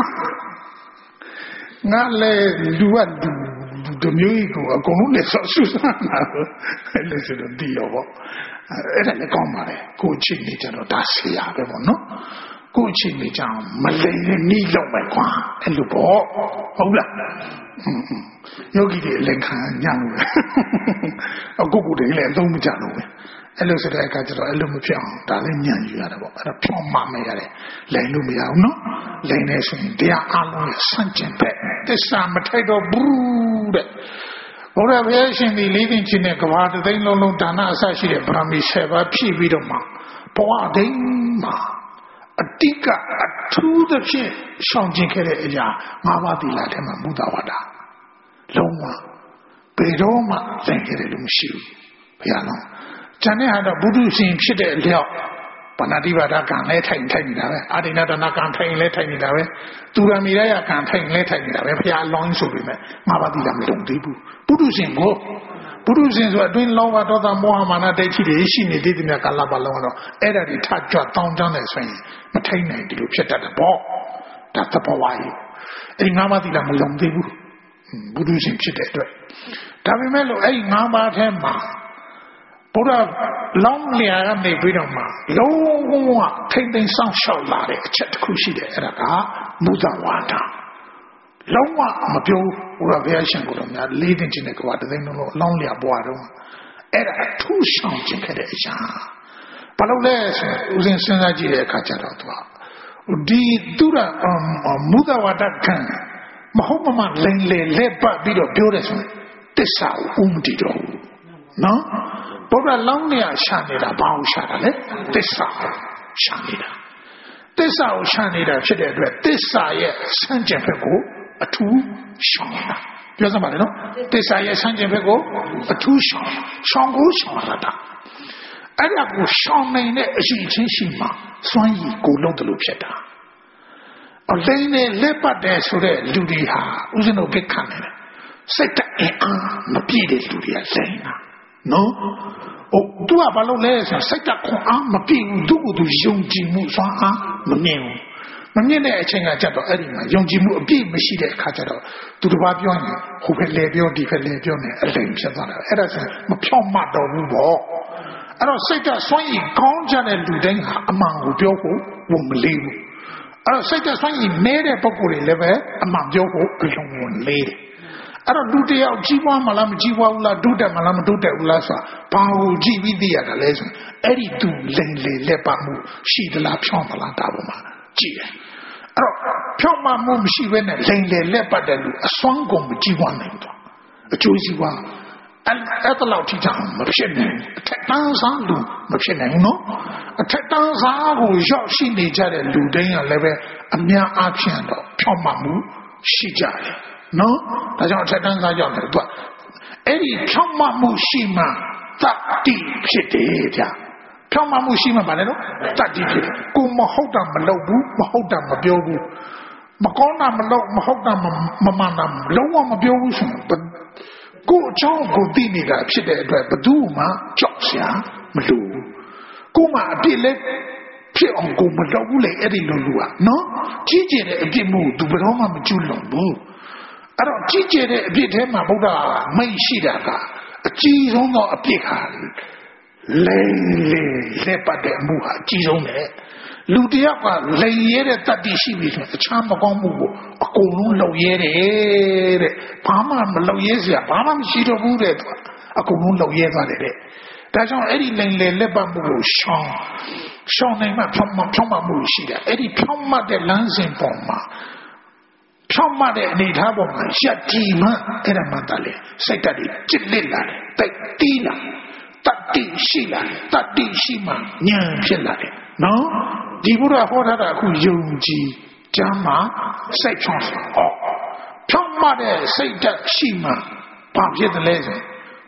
ငါလေလူကလူမျိုးကြီးကိုအကုန်လုံးနဲ့ဆော့ဆူဆန်းလာအဲ့လိုဆိုတော့ဒီရောပေါ့အဲ့ဒါလည်းကောင်းပါလေကိုချင်းနေကြတော့ဒါဆရာပဲပေါ့နော်ကိုချင်းနေကြအောင်မလိမ်နဲ့နီးလောက်ပဲကွာအဲ့လိုပေါ့ဟုတ်လားယောဂီတွေလည်းခံညံ့လို့အခုကိုတည်းလည်းအသုံးမကျလို့ပဲအဲ့လိုဆိုတဲ့အခါကျတော့အဲ့လိုမဖြစ်အောင်ဒါလည်းညံ့ယူရတယ်ပေါ့အဲ့ဒါဖြောင်းမမရတယ်လိမ်လို့မရဘူးနော်လိမ်နေဆိုရင်တရားအလုံးရဲ့စန့်ကျင်ဘက်သစ္စာမထိုက်တော့ဘူးတဲ့ဘုရားဘုရားရှင်ဒီလေးပင်ချင်းနဲ့ကဘာတသိန်းလုံးဒါနအစရှိတဲ့ဗြဟ္မိ7ပါးဖြည့်ပြီးတော့မှဘဝဒိန်းမှာအတိကအထူးသဖြင့်ရှောင်ကျင်ခဲ့တဲ့အရာ5ပါးသီလထဲမှာမုဒ္ဒဝါဒလုံးဝဘယ်တော့မှသင်ခဲ့တယ်လို့မရှိဘူးဘုရားလုံးကျန်တဲ့ဟာတော့ဘုဒ္ဓရှင်ဖြစ်တဲ့အလျောက်ပဏာတိပါဒကံလဲထိုင်နေတာပဲအာဒိနတနာကံထိုင်လဲထိုင်နေတာပဲသူရမီရယကံထိုင်လဲထိုင်နေတာပဲဘုရားအလောင်းဆိုပေမဲ့ငါးပါးသီလမလုံးသေးဘူးဘုဒ္ဓရှင်ကိုဘုဒ္ဓရှင်ဆိုအတွင်းလောဘဒေါသမောဟမာနဒိဋ္ဌိတွေရှိနေသေးတယ်ကာလပတ်လုံးတော့အဲ့ဒါတွေထကြွတောင်းတန်းတယ်ဆိုရင်မထိန်နိုင်ဒီလိုဖြစ်တတ်တယ်ပေါ့ဒါသဘောဝါရီအဲ့ငါးပါးသီလမလုံးသေးဘူးဘုဒ္ဓရှင်ဖြစ်တဲ့အတွက်ဒါပေမဲ့လို့အဲ့ငါးပါးထဲမှာဘုရားလောင်းလျာကနေပြီးတော့မှလုံးဝထိမ့်သိမ်းဆောင်ရှောက်လာတဲ့အချက်တစ်ခုရှိတယ်အဲ့ဒါကမုဒ္ဒဝါဒလုံးဝမပြောဘုရားဘုရားရှင်ကိုတော့များလေးတင်ခြင်းနဲ့ကဘာတသိန်းလုံးလောင်းလျာပွားတော့အဲ့ဒါထူးဆောင်ခြင်းခဲ့တဲ့အရာဘာလို့လဲဆိုဦးစင်စဉ်းစားကြည့်တဲ့အခါကျတော့ဒီသူရမုဒ္ဒဝါဒကံမဟုတ်မှလိမ်လေလက်ပတ်ပြီးတော့ပြောတယ်ဆိုရင်တစ္ဆာဥမတည်တော့ဘူးနော်ဘုရားလောင်းနေရရှာနေတာဘာလို့ရှာတာလဲသစ္စာရှာနေတာသစ္စာကိုရှာနေတာဖြစ်တဲ့အတွက်သစ္စာရဲ့ဆန့်ကျင်ဘက်ကိုအထူးရှောင်တာပြောစမ်းပါလေနော်သစ္စာရဲ့ဆန့်ကျင်ဘက်ကိုအထူးရှောင်ကိုရှောင်ရတာအဲ့ဒါကိုရှောင်နိုင်တဲ့အရှိချင်းရှိမှစွမ်းရည်ကိုလုံးတယ်လို့ဖြစ်တာအလိမ့်နဲ့လက်ပတ်တယ်ဆိုတဲ့လူတွေဟာဥစဉ်တို့ပြခံနေတယ်စိတ်ကအင်အားမပြည့်တဲ့လူတွေကလိမ့်တာနော်သူကဘာလို့လဲဆိုစိတ်ကခွန်အားမပြည့်ဘူးသူ့ကိုယ်သူယုံကြည်မှုစွမ်းအားမမြင်ဘူးမမြင်တဲ့အချိန်ကကြတော့အဲ့ဒီမှာယုံကြည်မှုအပြည့်မရှိတဲ့အခါကျတော့သူတစ်ပါးပြောရင်ဟိုဘက်လေပြောဒီဘက်လေပြောနေအလိမ်ဖြစ်သွားတာအဲ့ဒါဆိုမဖြောင့်မတ်တော့ဘူးပေါ့အဲ့တော့စိတ်ကစွန့်ရည်ကောင်းကြတဲ့လူတိုင်းဟာအမှန်ကိုပြောဖို့ဝန်မလေးဘူးအဲ့တော့စိတ်ကစွန့်ရည်မဲတဲ့ပုဂ္ဂိုလ်တွေလည်းပဲအမှန်ပြောဖို့အလုံးဝန်လေးတယ်အဲ့တော့လူတယောက်ကြီးပွားမလားမကြီးပွားဘူးလားဒုတက်မလားမဒုတက်ဘူးလားဆိုတာဘာကိုကြည့်ပြီးသိရတာလဲဆိုအဲ့ဒီသူလိမ်လေလက်ပါမှုရှိသလားဖြောင်းသလားဒါပေါ်မှာကြည့်တယ်အဲ့တော့ဖြောင်းမှမှုမရှိဘဲနဲ့လိမ်လေလက်ပတ်တဲ့လူအစွမ်းကုန်မကြီးပွားနိုင်တော့အကျိုးစီးပွားအဲ့တလောက်ထိတောင်မဖြစ်နိုင်အထက်တန်းစားလူမဖြစ်နိုင်ဘူးနော်အထက်တန်းစားကိုရောက်ရှိနေကြတဲ့လူတိုင်းကလည်းပဲအများအားဖြင့်တော့ဖြောင်းမှမှုရှိကြတယ်နော်ဒါကြောင့်အထက်တန်းစားရောက်တယ်သူကအဲ့ဒီဖြောင့်မမှုရှိမှတတိဖြစ်တယ်ဗျာဖြောင့်မမှုရှိမှဗာလဲနော်တတိဖြစ်တယ်ကိုမဟုတ်တာမလုပ်ဘူးမဟုတ်တာမပြောဘူးမကောင်းတာမလုပ်မဟုတ်တာမမှန်တာလုံးဝမပြောဘူးဆိုရင်ကိုအချောင်းကိုသိနေတာဖြစ်တဲ့အတွက်ဘယ်သူမှကြောက်စရာမလိုဘူးကိုမှအပြစ်လဲဖြစ်အောင်ကိုမလုပ်ဘူးလေအဲ့ဒီလိုလူကနော်ကြီးကျယ်တဲ့အပြစ်မှုသူဘယ်တော့မှမကျူးလွန်ဘူးအဲ့တော့ကြီးကျယ်တဲ့အပြစ်ထဲမှာဗုဒ္ဓမိတ်ရှိတာကအကြီးဆုံးသောအပြစ်ဟာလိမ်လေလက်ပတ်တဲ့အမှုဟာအကြီးဆုံးပဲလူတယောက်ကလိမ်ရဲတဲ့တတ္တိရှိပြီဆိုရင်အခြားမကောင်းမှုကိုအကုန်လုံးလုပ်ရဲတယ်တဲ့ဘာမှမလုပ်ရဲစရာဘာမှမရှိတော့ဘူးတဲ့အကုန်လုံးလုပ်ရဲသွားတယ်တဲ့ဒါကြောင့်အဲ့ဒီလိမ်လေလက်ပတ်မှုကိုရှောင်းနိုင်မှဖြောင်းမှမှုရှိတယ်အဲ့ဒီဖြောင်းမှတဲ့လမ်းစဉ်ပေါ်မှာဖြောင့်မတဲ့အနေထားပေါ်မှာရှက်တီမှအဲ့ဒါမှတည်းစိတ်ဓာတ်တွေจิตလစ်လာတယ်တိတ်တီးလာတတိရှိလာတတိရှိမှဉာဏ်ဖြစ်လာတယ်နော်ဒီဘုရားဟောထားတာအခုယုံကြည်ကျမ်းမှာစိတ်ချောင်းဖြောင့်မတဲ့စိတ်ဓာတ်ရှိမှဘာဖြစ်တယ်လဲဆို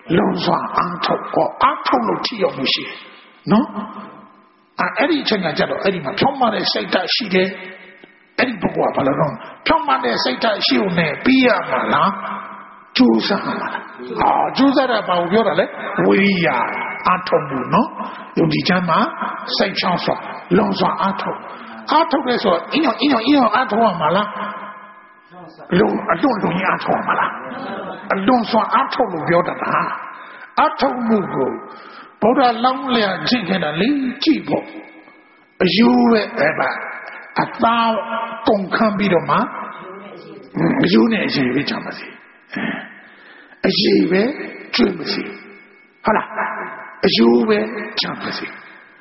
လုံးစွာအားထုတ်ကိုအားထုတ်လို့ထိရောက်မှုရှိတယ်နော်အဲ့ဒီအချိန်ကကြတော့အဲ့ဒီမှာဖြောင်းမတဲ့စိတ်ဓာတ်ရှိတယ်အဲ့ဒီပုဂ္ဂိုလ်ကဘာလို့တော့ဖြောင်းမတဲ့စိတ်ဓာတ်ရှိုံနဲ့ပြီးရမှာလားကျိုးစားမှာလားကျိုးစားတာဘာကိုပြောတာလဲဝိရိယအားထုတ်မှုနော်ယုံကြည်ချမ်းမှာစိတ်ချောင်းစွာလုံးစွာအားထုတ်တယ်ဆိုတော့အင်းအောင်အားထုတ်ရမှာလားလုံးအလွန်ကြီးအားထုတ်ရမှာလားအလွန်စွာအားထုတ်လို့ပြောတတ်တာအားထုတ်မှုကိုဗုဒ္ဓလောင်းလျာကြည့်ခဲ့တာလေကြည့်ဖို့အယူရဲ့အဲ့ပါအသားကုန်ခံပြီးတော့မှအယူနဲ့အရေးပဲကြပါစေအရေးပဲကျွတ်ပါစေဟုတ်လားအယူပဲကြပါစေ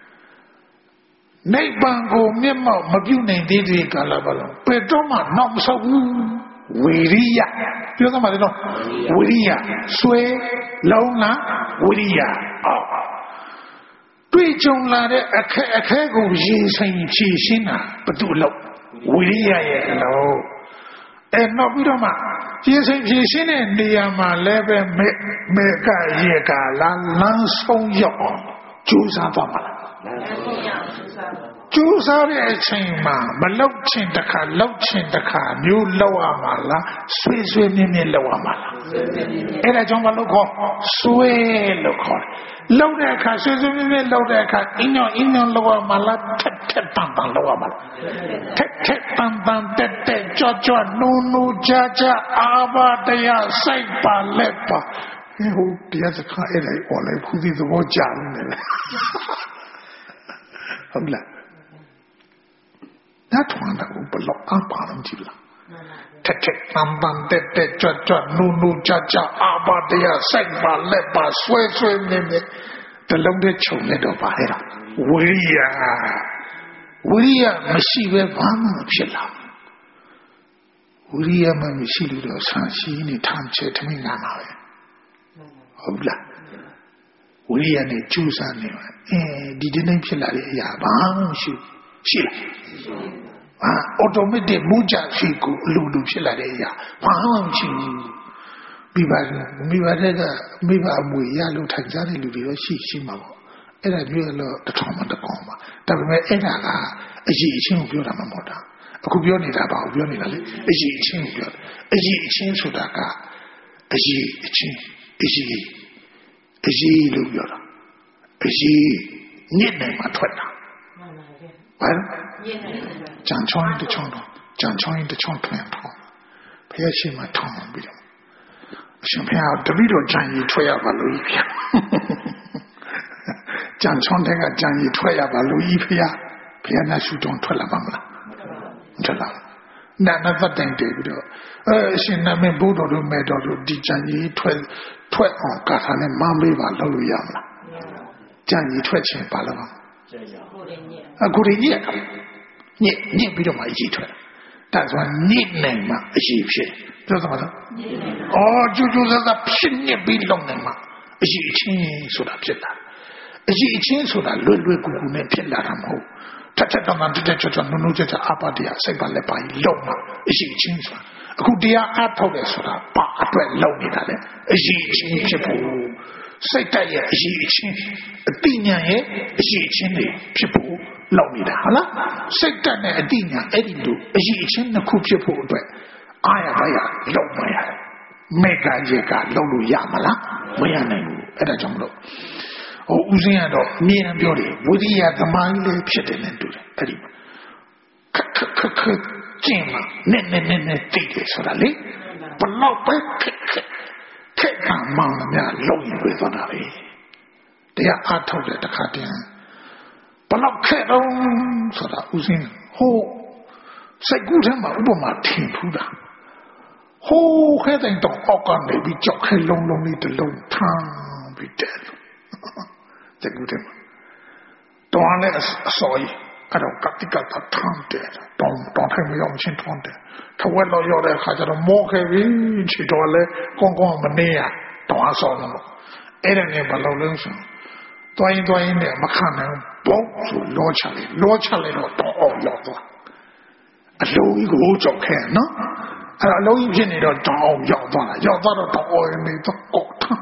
နိဗ္ဗာန်ကိုမျက်မှောက်မပြုနိုင်သေးတဲ့ကာလပတ်လုံးပေတော့မှနောက်မဆုတ်ဘူးဝိရိယပြောသမှာလေနော်ဝိရိယဆွဲလုံးလားဝိရိယတွေ့ကြုံလာတဲ့အခက်ကိုရင်ဆိုင်ဖြေရှင်းတာဘယ်သူလို့ဝိရိယရဲ့အလို့နောက်ပြီးတော့မှရင်ဆိုင်ဖြေရှင်းတဲ့နေရာမှာလည်းပဲမေကရေကလမ်းဆုံးရောက်အောင်ကြိုးစားသွားမှာလားကျိုးစားတဲ့အချိန်မှာမလောက်ချင်တခါလောက်ချင်တခါမျိုးလောက်ရမှာလားဆွေမြင်းလောက်ရမှာလားအဲ့ဒါကြောင့်မလို့ခေါ်ဆွေလို့ခေါ်တယ်လောက်တဲ့အခါဆွေမြင်းလောက်တဲ့အခါအင်းညောင်းလောက်ရမှာလားထက်ပန်လောက်ရမှာလားထက်ပန်တက်ကြွနူကြအာဘတရားစိတ်ပါလက်ပါဟိုတရားစခါအဲ့ဒါအော်လိုက်ခုဒီသဘောကြနေတယ်ဟုတ်လား那团的我不老安排了去了，ထက်တက်ကြွနူကြအာဘတရားစိတ်ပါလက်ပါဆွဲနေတလုံးတည်းခြုံလက်တော့ပါဟဲ့လားဝိရိယမရှိပဲဘာမှမဖြစ်လာဝိရိယမရှိလို့တော့ဆန့်ရှိနေထမ်းချေထမင်းနာမှာပဲဟုတ်လားဝိရိယနဲ့ကြိုးစားနေမှာဒီနေ့ဖြစ်လာတဲ့အရာဘာမှရှိလားautomatic မူကြဖြစ်ကိုအလိုဖြစ်လာတဲ့အရာဘာမှမရှိဘူးမိဘအမွေရလို့ထိုင်ကြတဲ့လူတွေတော့ရှိမှာပေါ့အဲ့ဒါမျိုးတော့တစ်ထောင်မှတစ်ပေါင်းပါဒါပေမဲ့အဲ့ဒါကအရေးအချင်းကိုပြောတာမှမဟုတ်တာအခုပြောနေတာပါပြောနေတာလေအရေးအချင်းကိုပြောအရေးအချင်းဆိုတာကအရေးအချင်းအရေးလို့ပြောတာအရေးညစ်နေမှာထွက်တာဘာလဲကြံချောင်းတချောင်းပြန်ထောင်းဖះရှိမှထောင်းပြီးတော့အရှင်ဖះတပည့်တော်ကြံရီထွက်ရပါလို့ကြီးကြံချောင်းတဲ့ကကြံရီထွက်ရပါလို့ကြီးဖះနဲ့ရှူတုံးထွက်လာပါမလားထွက်လာနာနာသက်တိုင်တည်ပြီးတော့အရှင်နာမည်ဘုဒ္ဓတို့မဲ့တော်တို့ဒီကြံရီထွက်အောင်ကာထာနဲ့မမေးပါလုပ်လို့ရမလားကြံရီထွက်ခြင်းပါလားအခုဒီညက်ပြီးတော့မှအရေးထွက်တာဒါဆိုညစ်နိုင်မှအရေးဖြစ်ပြောသလားကျူးစားဖြစ်ညစ်ပြီးလုံနိုင်မှအရေးချင်းဆိုတာဖြစ်လာအရေးချင်းဆိုတာလွယ်ကူနဲ့ဖြစ်လာတာမဟုတ်ထက်တော့မှတက်ချွတ်နုကြအာပါတရားစိတ်ပါလက်ပါလုံမှအရေးချင်းဆိုတာအခုတရားအားထုတ်တယ်ဆိုတာပါအတွက်လုံနေတာလေအရေးချင်းဖြစ်ဖို့စိတ်တက်ရဲ့အရေးချင်းအတိညာရဲ့အရေးချင်းတွေဖြစ်ဖို့လောက်နေတာဟုတ်လားစိတ်တက်နဲ့အတိညာအဲ့ဒီလိုအရေးချင်းနှစ်ခုဖြစ်ဖို့အတွက်အားရပါရလောက်မရမေကကြီးကလောက်လို့ရမလားမရနိုင်ဘူးအဲ့ဒါကြောင့်မလို့ဦးစင်းကတော့အမြဲတမ်းပြောတယ်ဝိရိယသမားကြီးလေးဖြစ်တယ်နဲ့တူတယ်အဲ့ဒီခကျင်းမှာနဲ့တိတယ်ဆိုတာလေဘလောက်ပဲခက်ကမောင်းများလုံးရင်ပြေသွားတာပဲတရားအားထုတ်တဲ့တခါတည်းဘလောက်ခက်တော့ဆိုတာဦးစင်းစိတ်ကူးထဲမှာဥပမာထင်ဖူးတာခဲတဲ့တော့အောက်ကနေပြီးကြောက်ခဲလုံးလေးတစ်လုံးထမ်းပြီးတယ်စိတ်ကူးထဲမှာတော့လည်းအစောကြီးအဲ့တော့ကတိကထမ်းတယ်တော့ထိုင်မရောက်ချင်းထွန်းတယ်ထဝက်တော့ရောက်တဲ့အခါကျတော့မောခဲ့ပြီချီတော့လဲကောင်းမနေရတော့အစောလို့အဲ့ဒါနဲ့ဘယ်လိုလဲဆိုတွိုင်းနဲ့မခံနိုင်ဘောဆိုလောချလိုက်တော့အောက်ရောက်သွားအလုံးကြီးကိုကြောက်ခဲနော်အဲ့အလုံးကြီးဖြစ်နေတော့တောင်းအောင်ရောက်သွားတော့တောင်းအော်နေတော့ကောက်ထ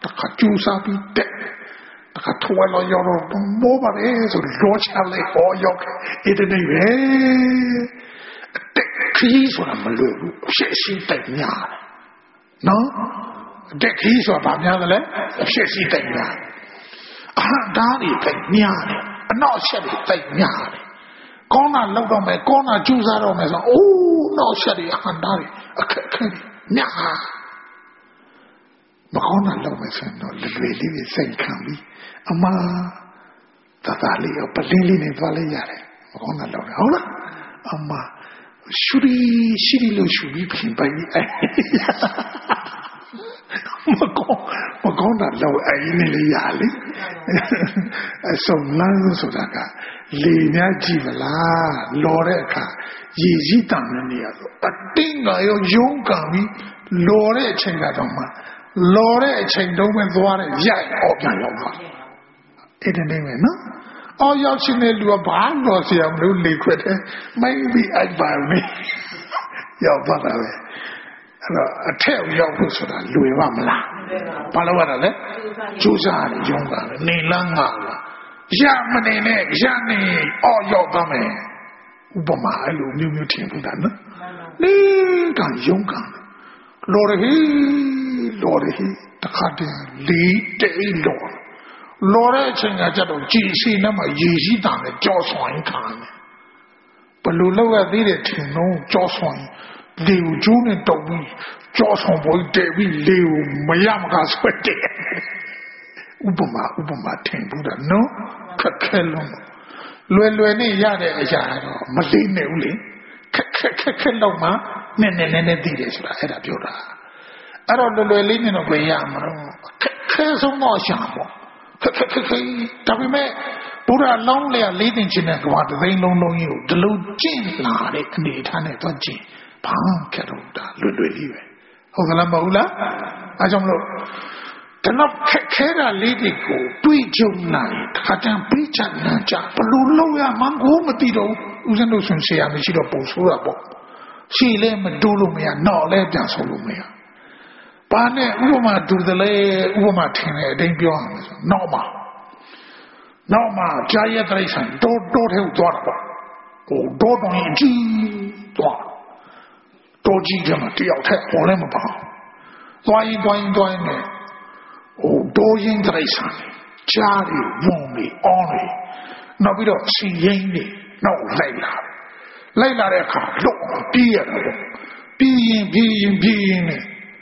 ခါကျူစားပြီးတက်တခါထွားလို့ရောတော့မောပါလေဆိုလောချလိုက်ဟောရောက်အဲ့ဒီနေပဲတက်ခီးဆိုတာမလွယ်ဘူးဖြစ်ရှိတိုက်များနော်တက်ခီးဆိုတာဘာများလဲဖြစ်ရှိတိုက်များအဟံဒါတွေတိုက်များတယ်အနောက်ချက်တွေတိုက်များတယ်ကောင်းတာလောက်တော့မယ်ကောင်းတာကျူးစားတော့မယ်ဆိုအိုးနောက်ချက်တွေအဟံဒါတွေအခက်ခဲများမကောင်းတာလောက်မယ်ဆိုတော့လွယ်လေးစိတ်ခံပြီးအမသာလေးပလင်းလေးနဲ့သွားလိုက်ရတယ်မကောင်းတာလောက်တယ်ဟုတ်လားအမရှူရီလို့ရှူပြီးပြင်ပိုင်မကောင်းတာလောက်အဲ့ဒီနေလေးရလေအစုံလန်းဆိုတာကလေများကြည့်မလားလော်တဲ့အခါရည်စည်းတန်တဲ့နေရာဆိုအတင်းကရောယုံကံပြီးလော်တဲ့အချိန်ကတော့မှလော်တဲ့အချိန်တုံးပဲသွားတဲ့ရိုက်အော်ပြန်ရောက်သွားအဲ့ဒီနေမယ်နော်အော်ရောက်ရှင်တဲ့လူကဘာလို့ဆရာမလို့လေခွက်တယ်မိုင်းပြီးအိုက်ပါမယ်ရောက်သွားတာပဲအဲ့တော့အထက်ရောက်ဖို့ဆိုတာလွယ်ပါမလားဘာလို့ရတာလဲကျူးစားတယ်ယုံကံနေလန်းကရမနေနဲ့ရနေအော်ရောက်သွားမယ်ဥပမာအဲ့လိုမျိုးထင်ဘူးတာနော်နေကံယုံကံလော်ရဟီတခါတည်းလေးတိတ်လော်တဲ့အချိန်ကကြတော့ကြည်စီနဲ့မှရည်စည်းတာနဲ့ကြောဆွမ်းခံတယ်ဘလို့လောက်ရသေးတယ်ထင်တော့ကြောဆွမ်းလေကိုကျိုးနဲ့တုံပြီးကြောဆောင်ပေါ်တက်ပြီးလေကိုမရမကဆွဲတယ်ဥပမာထင်ဘူးတာနော်ခက်ခဲလုံးလွယ်နဲ့ရတဲ့အရာတော့မလေးနဲ့ဦးလေခက်လောက်မှနည်းသိတယ်ဆိုတာအဲ့ဒါပြောတာအဲ့တော့လွယ်လေးနဲ့တော့ဘယ်ရမှာတော့ခဲဆုံးတော့ရှာပေါ့ခက်ဒါပေမဲ့ဘုရားလောင်းလျာလေးတင်ခြင်းနဲ့ကဘာတသိန်းလုံးကြီးကိုဒီလိုကျင့်လာတဲ့အနေထားနဲ့တော့ကျင့်ဘာခက်တော့တာလွယ်လေးပဲဟုတ်ကလားမဟုတ်လားအဲကြောင့်မလို့ဒီတော့ခဲတာလေးတွေကိုတွေးကြုံလာရင်ခါတန်းပေးချင်တာကြဘလို့လုံးရမှန်းကိုမသိတော့ဦးဇင်းတို့ဆွန်ဆရာမရှိတော့ပုံဆိုးတာပေါ့ရှည်လဲမတိုးလို့မရနောက်လဲပြန်ဆုံးလို့မရဘာနဲ့ဥပမာဒူတယ်လေဥပမာထင်တယ်အတိုင်းပြောရမယ်ဆိုနောက်မှာကြားရတဲ့ဆိုင်တိုးထဲသွားတာပေါ့ဟိုတိုးတော်ရင်ကြီးသွားတိုးကြီးကမှတယောက်ထက်ပေါ်လဲမပါသွားရင်နဲ့ဟိုတိုးရင်တဲ့ဆိုင်ကြားရဝုံနေအောင်းနေနောက်ပြီးတော့စီရင်နေနောက်လိုက်လာတဲ့အခါလွတ်ပြေးရတာပေါ့ပြေးရင်နဲ့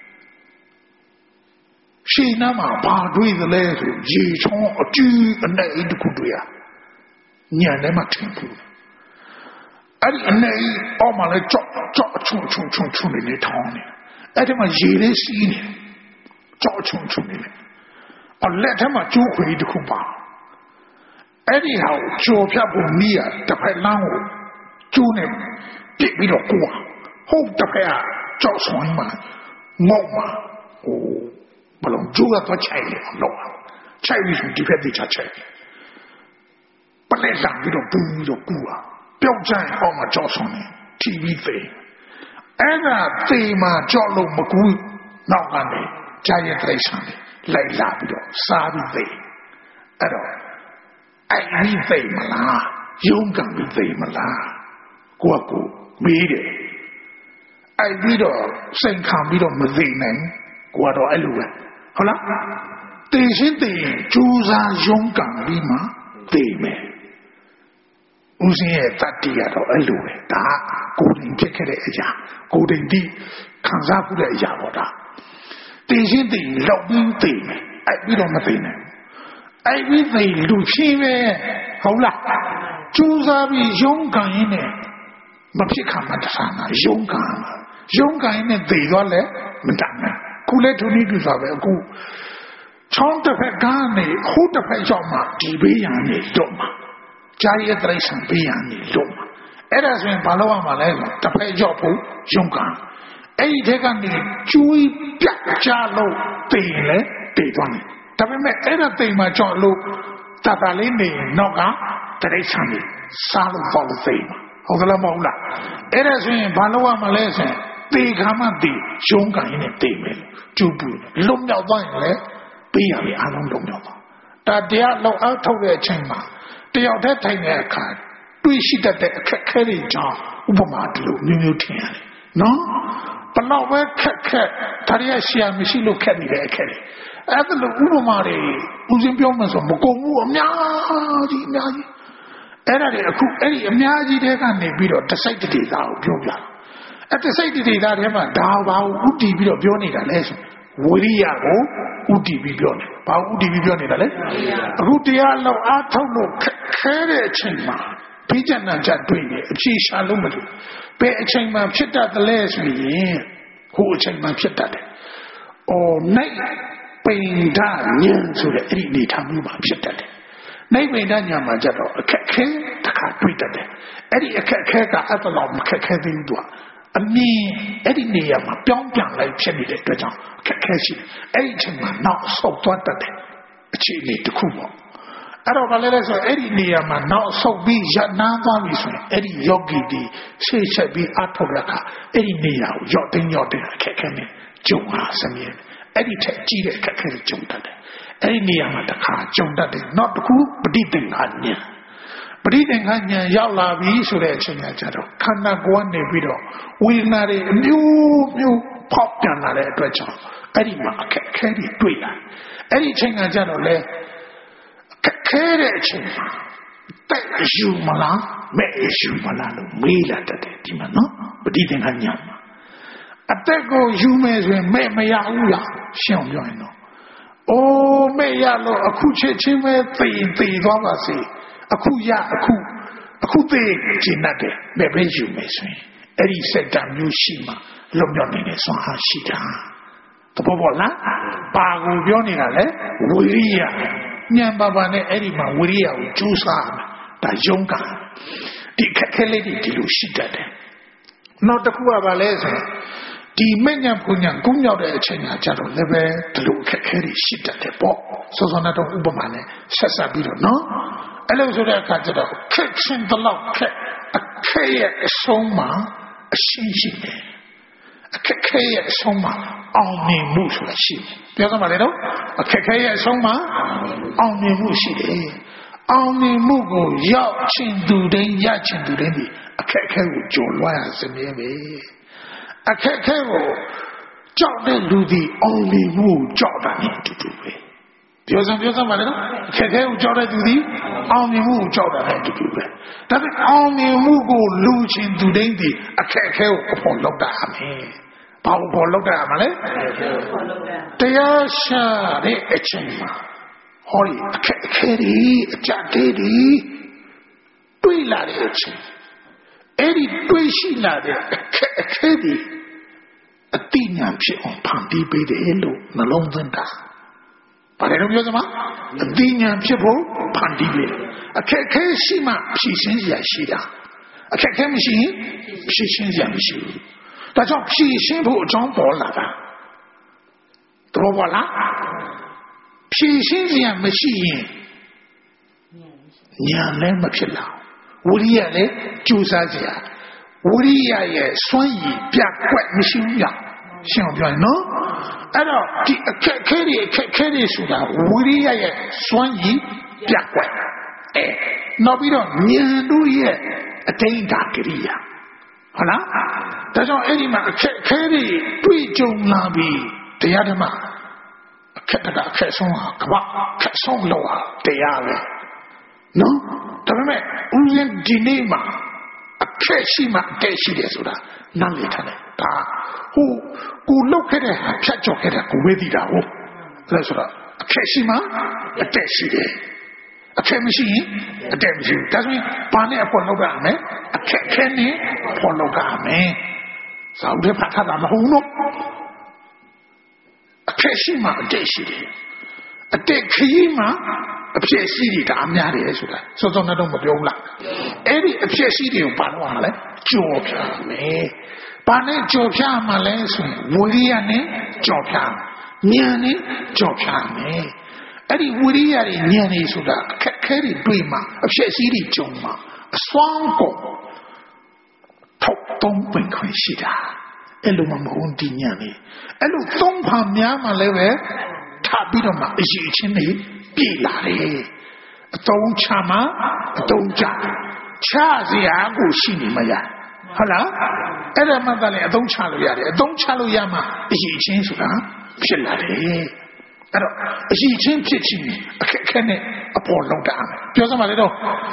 ရှင်းနာမှာဘာတွေးသလဲဆိုရေချောင်းအကျူးအနေတခုတွေ့ရညံထဲမှာထင်ဘူးအဲ့ဒီအနေအောက်မှာလဲကြော့အချုံနေထောင်းနေအဲ့ဒီမှာရေလေးစီးနေကြော့အချုံနေအလက်ထဲမှာကျိုးခွေတခုပါအဲ့ဒီဟာကိုကြော်ဖြတ်ဖို့မိရတစ်ဖက်လမ်းကိုကျိုးနေပြစ်ပြီးတော့ကိုဟုတ်တစ်ဖက်ကကြောက်ဆွမ်းမှာငေါ့မှာဟိုဘလုံးကျိုးကတော့ချိုက်တယ်တော့ချိုက်ပြီးဒီဖက်တိချချိုက်ပလဲလာပြီးတော့ပူပြီးတော့ကူอ่ะပျောက်ကြရင်အောက်မှာကြောက်ဆွမ်းနေတီဗီသိအဲ့ဒါသိမှကြောက်လို့မကူနောက်ကနေကြာရတဲ့ဆန်လိုက်လာပြီးတော့စားပြီးသိအဲ့တော့အဲ့ဒီသိမလားယုံကံပြီးသိမလားကိုကမေးတယ်အဲ့ပြီးတော့စိတ်ခံပြီးတော့မသိနိုင်ကိုကတော့အဲ့လိုပဲဟုတ်လားသိရှင်းသိရင်ကြိုးစားယုံကံပြီးမှသိမယ်ဦးစင်းရဲ့တတ္တိကတော့အဲ့လိုပဲဒါကိုယ်တိုင်ဖြစ်ခဲ့တဲ့အရာကိုယ်တိုင်ဒီခံစားမှုတဲ့အရာပေါ့ဒါသိရှင်းသိရင်လောက်ပြီးသိမယ်အဲ့ပြီးတော့မသိနိုင်အဲ့ဒီသိလူချင်းပဲဟုတ်လားကြိုးစားပြီးယုံကံရင်းနဲ့မဖြစ်ခံမှတဆာနာယုံကံရင်းနဲ့သိသွားလဲမတတ်နိုင်ခုလဲသူနည်းတူဆိုပဲအခုချောင်းတစ်ဖက်ကနေဟိုတစ်ဖက်ရောက်မှဒီဘေးရန်နေတော့မှကြားရတဲ့ဆံဘေးရန်နေတော့မှအဲ့ဒါဆိုရင်ဘာလို့ရမှာလဲဆိုတစ်ဖက်ရောက်ဖို့ယုံကံအဲ့ဒီထက်ကနေကျွေးပြတ်ကြလို့သိရင်လဲသိသွားတယ်ဒါပေမဲ့အဲ့ဒါသိမှကြောက်လို့တတလေးနေနောက်ကတရိษံနေစားလို့ပေါ့လို့သိမှာဟုတ်ကလားမဟုတ်လားအဲ့ဒါဆိုရင်ဘာလို့ရမှာလဲဆိုရင်သေခါမှသေရုံးကံရင်းနဲ့သေမယ်ကျူးပူလွတ်မြောက်သွားရင်လည်းပေးရပြီအားလုံးလုံးရောက်ပါဒါတရားလောက်အားထုတ်တဲ့အချိန်မှာတယောက်တည်းထိုင်တဲ့အခါတွေးရှိတတ်တဲ့အခက်အခဲတွေကြောင့်ဥပမာဒီလိုမျိုးမျိုးထင်ရတယ်နော်ဘလောက်ပဲခက်ဒါရီရှရာမရှိလို့ခက်နေတဲ့အခက်တွေအဲ့ဒါလိုဥပမာတွေဦးစင်းပြောမှဆိုမကုန်ဘူးအများကြီးအဲ့ဒါတွေအခုအဲ့ဒီအများကြီးတွေကနေပြီးတော့တစိုက်တေတာကိုပြောပြအဲ့တစိုက်တေတာထဲမှာဒါဘာကိုဥတည်ပြီးတော့ပြောနေတာလဲဆိုဝိရိယကိုဥတည်ပြီးပြောနေဘာဥတည်ပြီးပြောနေတာလဲအခုတရားလောက်အားထုတ်လို့ခဲတဲ့အချိန်မှာဖိကျဏကြတွေ့နေအဖြေရှာလို့မလို့ဘယ်အချိန်မှဖြစ်တတ်တယ်လဲဆိုရင်ဟိုအချိန်မှဖြစ်တတ်တယ်။အော်နိုင်ပိန်ဒဉာဏ်ဆိုတဲ့အဲ့ဒီနေထားမျိုးမှဖြစ်တတ်တယ်။နိုင်ပိန်ဒဉာဏ်မှာကြတော့အခက်ခဲတစ်ခါတွေ့တတ်တယ်။အဲ့ဒီအခက်ခဲကအတလောက်မခက်ခဲသေးဘူးသူကအမြင်အဲ့ဒီနေရာမှာပြောင်းပြန်လိုက်ဖြစ်နေတဲ့အတွက်ကြောင့်အခက်ခဲရှိတယ်။အဲ့ဒီအချိန်မှာနောက်ဆုတ်သွားတတ်တယ်အခြေအနေတစ်ခုပေါ့အဲ့တော့ဘာလဲလဲဆိုအဲ့ဒီနေရာမှာနောက်ဆုတ်ပြီးရနားသွားပြီဆိုရင်အဲ့ဒီယောဂီဒီဆေးချက်ပြီးအထောက်ရခအဲ့ဒီနေရာကိုရော့တင်းအခက်ခဲနဲ့ကြုံလာစမြဲအဲ့ဒီထက်ကြီးတဲ့အခက်ခဲတွေကြုံတတ်တယ်အဲ့ဒီနေရာမှာတစ်ခါကြုံတတ်တယ်နောက်တစ်ခုပဋိသင်္ခာဉာဏ်ပဋိသင်္ခာဉာဏ်ရောက်လာပြီဆိုတဲ့အချိန်ကကျတော့ခန္ဓာကိုယ်ကနေပြီးတော့ဝေဒနာတွေအမျိုးမျိုးဖောက်ပြန်လာတဲ့အတွက်ကြောင့်အဲ့ဒီမှာအခက်ခဲတွေတွေ့လာအဲ့ဒီအချိန်ကကျတော့လေခဲတဲ့အချိန်မှာတိုက်ယူမလားမဲ့ယူမလားလို့မေးလာတတ်တယ်ဒီမှာနော်ပဋိသင်္ခာဉာဏ်မှာအသက်ကိုယူမယ်ဆိုရင်မဲ့မရဘူးလားရှင်းအောင်ပြောရင်တော့အိုးမဲ့ရလို့အခုချက်ချင်းပဲသေသွားပါစေအခုရအခုသေကျင်တတ်တယ်မဲ့ပဲယူမယ်ဆိုရင်အဲ့ဒီစက်တမျိုးရှိမှလွတ်မြောက်နေတဲ့ဆွမ်းအားရှိတာသဘောပေါက်လားပါကိုပြောနေတာလေဝိရိယဉာဏ်ပါပါနဲ့အဲ့ဒီမှာဝိရိယကိုကြိုးစားတာယုံကဒီခက်ခဲလေးတွေဒီလိုရှိတတ်တယ်နောက်တစ်ခုကဘာလဲဆိုရင်ဒီမဲ့ညာပူညာကုမြောက်တဲ့အချိန်ကကြတော့လည်းပဲဒီလိုခက်ခဲတွေရှိတတ်တယ်ပေါ့စောစောနဲ့တော့ဥပမာနဲ့ဆက်ပြီးတော့နော်အဲ့လိုဆိုတဲ့အခါကျတော့ခက်ချင်းတလောက်ခက်အခက်ရဲ့အဆုံးမှာအရှင်းရှိတယ်အခက်ခဲရဲ့အဆုံးမှာအောင်မြင်မှုဆိုတာရှိတယ်ပြောသမှာလေတော့အခက်ခဲရဲ့အဆုံးမှာအောင်မြင်မှုရှိတယ်အောင်မြင်မှုကိုရောက်ချင်သူတိုင်းရချင်သူတိုင်းဒီအခက်ခဲကိုကြုံလွှားရစမြဲပဲအခက်ခဲကိုကြောက်တဲ့လူဒီအောင်မြင်မှုကြောက်တာနဲ့တူတူပဲပြောစမ်းပါလေနော်အခက်ခဲကိုကြောက်တဲ့သူဒီအောင်မြင်မှုကိုကြောက်တာနဲ့တူတူပဲဒါပေမဲ့အောင်မြင်မှုကိုလူချင်သူတိုင်းဒီအခက်ခဲကိုအဖို့လောက်တာအမေဘာလို့ပေါ်လောက်တာမလဲတရားရှာတဲ့အချိန်မှာဟောဒီအခက်ခဲတွေအကြတဲ့တွေတွေးလာတဲ့အချိန်အဲ့ဒီတွေးရှိလာတဲ့အခက်ခဲတွေအတိညာဖြစ်အောင်ဖန်တီးပေးတယ်လို့နှလုံးသွင်းတာဘာလဲလို့ပြောစမ်းအတိညာဖြစ်ဖို့ဖန်တီးပေးတယ်အခက်ခဲရှိမှဖြည့်ရှင်းစရာရှိတာအခက်ခဲမရှိရင်ဖြည့်ရှင်းစရာမရှိဘူးဒါကြောင့်ဖြည့်ရှင်းဖို့အကြောင်းပေါ်လာတာတော်ပါလားဖြည့်ရှင်းစရာမရှိရင်ဉာဏ်လည်းမဖြစ်လာဝိရိယလည်းကြိုးစားစရာဝိရိယရဲ့စွမ်းရည်ပြတ်ကွက်မရှိဘူးလားရှင်းအောင်ပြောရင်နော်အဲ့တော့ဒီအခက်ခဲတွေဆိုတာဝိရိယရဲ့စွမ်းရည်ပြတ်ကွက်နောက်ပြီးတော့ဉာဏ်တို့ရဲ့အတိတ်ဓာကရိယာဟုတ်လားဒါကြောင့်အဲ့ဒီမှာအခက်ခဲတွေတွေ့ကြုံလာပြီးတရားဓမ္မအခက်ဆုံးဟာကမ္ဘာအခက်ဆုံးလို့ဟာတရားပဲနော်ဒါပေမဲ့ဦးဇင်းဒီနေ့မှာအခက်ရှိမှအတက်ရှိတယ်ဆိုတာနားလည်ထားတယ်ဒါဟိုကိုလုတ်ခဲ့တဲ့ဟာဖြတ်ကျော်ခဲ့တဲ့ကိုဝေးသိတာဟုတ်ဒါဆိုတော့အခက်ရှိမှအတက်ရှိတယ်အခက်မရှိရင်အတက်မရှိဘူးဒါဆိုရင်ဘာနဲ့အဖို့လောက်ရမယ်အခက်ခဲနဲ့ဖို့လောက်ရမယ်စာအုပ်ထဲဖတ်ထားတာမဟုတ်ဘူးအခက်ရှိမှအတက်ရှိတယ်အတက်ခရီးမှအဖြစ်ရှိတယ်ဒါအများတယ်ဆိုတာစောစောနဲ့တော့မပြောဘူးလားအဲ့ဒီအဖြစ်ရှိတွေကိုဘာလို့ရမလဲကြော်ဖြာမယ်ဘာနဲ့ကြော်ဖြာမှလဲဆိုရင်ဝိရိယနဲ့ကြော်ဖြာဉာဏ်နဲ့ကြော်ဖြာမယ်အဲ့ဒီဝိရိယတွေဉာဏ်တွေဆိုတာအခက်ခဲတွေတွေ့မှအဖြစ်ရှိတွေကြုံမှအစွမ်းကုန်ထုတ်သုံးပင်ခွင့်ရှိတာအဲ့လိုမှမဟုတ်ဒီဉာဏ်လေးအဲ့လိုသုံးဖန်များမှလည်းပဲပြီးတော့မှအရေးချင်းတွေပြေးလာတယ်အတုံးချမှာအတုံးချချစရာကိုရှိနေမရဟုတ်လားအဲ့ဒါမှသာလေအတုံးချလို့ရတယ်အတုံးချလို့ရမှအရေးချင်းဆိုတာဖြစ်လာတယ်အဲ့တော့အရေးချင်းဖြစ်ချင်အခက်ခဲနဲ့အပေါ်လောက်တာပြောစမ်းပါလေတော့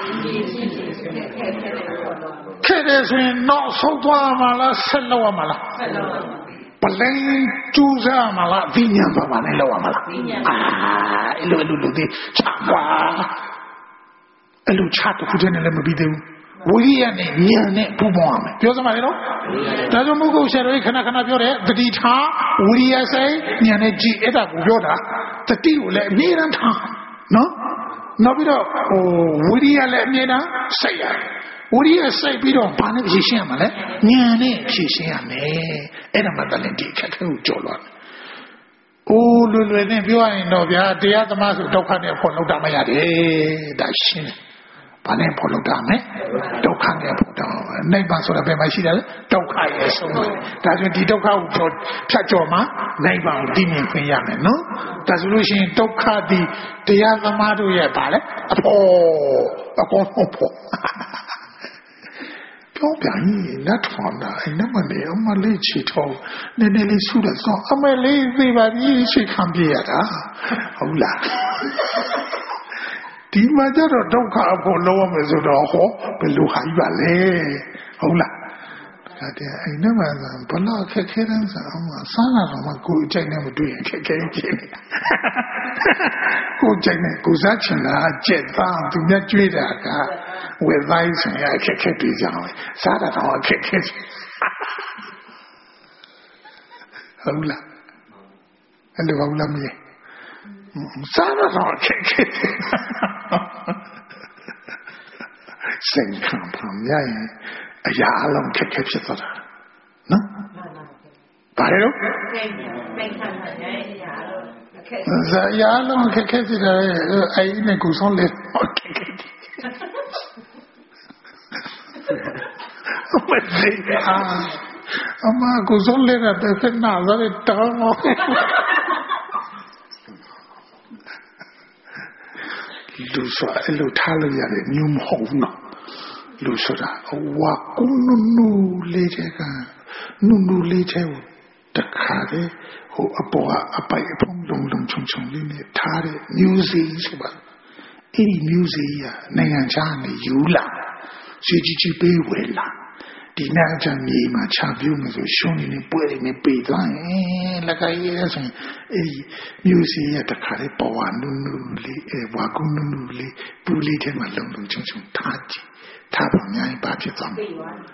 ခဲတယ်ဆိုရင်တော့ဆုံးသွားမှာလားဆက်လောက်မှာလားဆက်လောက်ပလင်ကျူးစားမှာလားဒီညံပါပါနဲ့လောက်မှာလားအဲ့လိုဒီချကွာအဲ့လိုချတခုတည်းနဲ့လည်းမပြီးသေးဘူးဝိရိယနဲ့ဉာဏ်နဲ့ပူပေါင်းရမယ်ပြောစမ်းပါလေနော်ဒါကြောင့်မဟုတ်ဆရာတို့ခဏခဏပြောတယ်တတိထားဝိရိယစိတ်ဉာဏ်နဲ့ကြည်အဲ့ဒါကိုပြောတာတတိကိုလည်းအမြဲတမ်းထားနော်နောက်ပြီးတော့ဝိရိယလည်းအမြဲတမ်းစိတ်ရတယ်ဝိရိယစိတ်ပြီးတော့ဘာနဲ့ဖြည့်ရှင်းရမှာလဲဉာဏ်နဲ့ဖြည့်ရှင်းရမယ်အဲ့ဒါမှတလည်းဒီအခက်အခဲကိုကျော်လွှားလွယ်နဲ့ပြောရရင်တော့ဗျာတရားသမားဆိုဒုက္ခနဲ့ဖို့လောက်တာမရတယ်ဒါရှင်းတယ်ဘာနဲ့ဖို့လောက်တာမလဲဒုက္ခနဲ့ဖို့တော့နိဗ္ဗာန်ဆိုတာဘယ်မှာရှိတယ်လဲဒုက္ခရဲ့ဆုံးတယ်ဒါဆိုဒီဒုက္ခကိုဖြတ်ကျော်မှနိဗ္ဗာန်ကိုသိမြင်ခွင့်ရမယ်နော်ဒါဆိုလို့ရှိရင်ဒုက္ခဒီတရားသမားတို့ရဲ့ဘာလဲအကုန်ဖို့ပြောပြရင်လက်ထောင်တာအဲ့နမလေးအမလေးချီထောင်းနည်းနည်းလေးဆူတယ်ဆိုအမလေးသိပါပြီရှိခံပြရတာဟုတ်လားဒီမှာကျတော့ဒုက္ခအဖို့လုံးဝမယ်ဆိုတော့ဟောဘယ်လိုဟာကြီးပါလဲဟုတ်လားဒါတည်းအဲ့နမဘလောက်ခက်ခဲတဲ့ဆာအမစားလာတော့မှကိုယ်အကြိုက်နဲ့မတွေ့ရင်ခက်ခဲဖြစ်နေတာကိုယ်ကြိုက်နဲ့ကိုစားချင်တာကြက်သားသူများကြွေးတာကဝယ်တိုင်းဆိုရင်ခက်ခဲတွေ့ကြအောင်စားတာတော့ခက်ခဲဟုတ်လားအဲ့လိုဟုတ်လားမင်းစားတာတော့ခက်ခဲစိတ်ခံပါများရင်အရာအလုံးခက်ခဲဖြစ်သွားတာနော်ဘာလဲလို့စိတ်ခံပါများရင်အရာအလုံးခက်ခဲဇာအရာအလုံးခက်ခဲဖြစ်တယ်အဲ့ဒီနဲ့ကိုဆုံးလေခက်ခဲမလေးအမကိုဆုံးလေတဲ့ဖက်နာဇာတ်တောင်းလူဆိုအဲ့လိုထားလို့ရတယ်မျိုးမဟုတ်ဘူးနော်လူဆိုတာဝါကုနုလေးတဲ့ကနုလေးတဲ့တခါလေဟိုအပေါ်အပိုက်အဖုံးလုံးချုံလေးနဲ့ထားတဲ့ music ဆိုပါအဲ့ဒီ music ကနိုင်ငံခြားနေယူလာစီကြီးပေးဝယ်လာဒီနာချမ်းမြေမှာချပြူးမယ်ဆိုရှုံးနေပွဲနေပေးသွားရင်လက်ကရေးရဆိုရင်အဲ့ဒီ music ရတခါလေပေါ်ဝနုလေးဝါကုနုလေးပူလေးထဲမှာလုံးချုံထားကြည့်ထားပါများရင်ဘာဖြစ်သွားမလဲ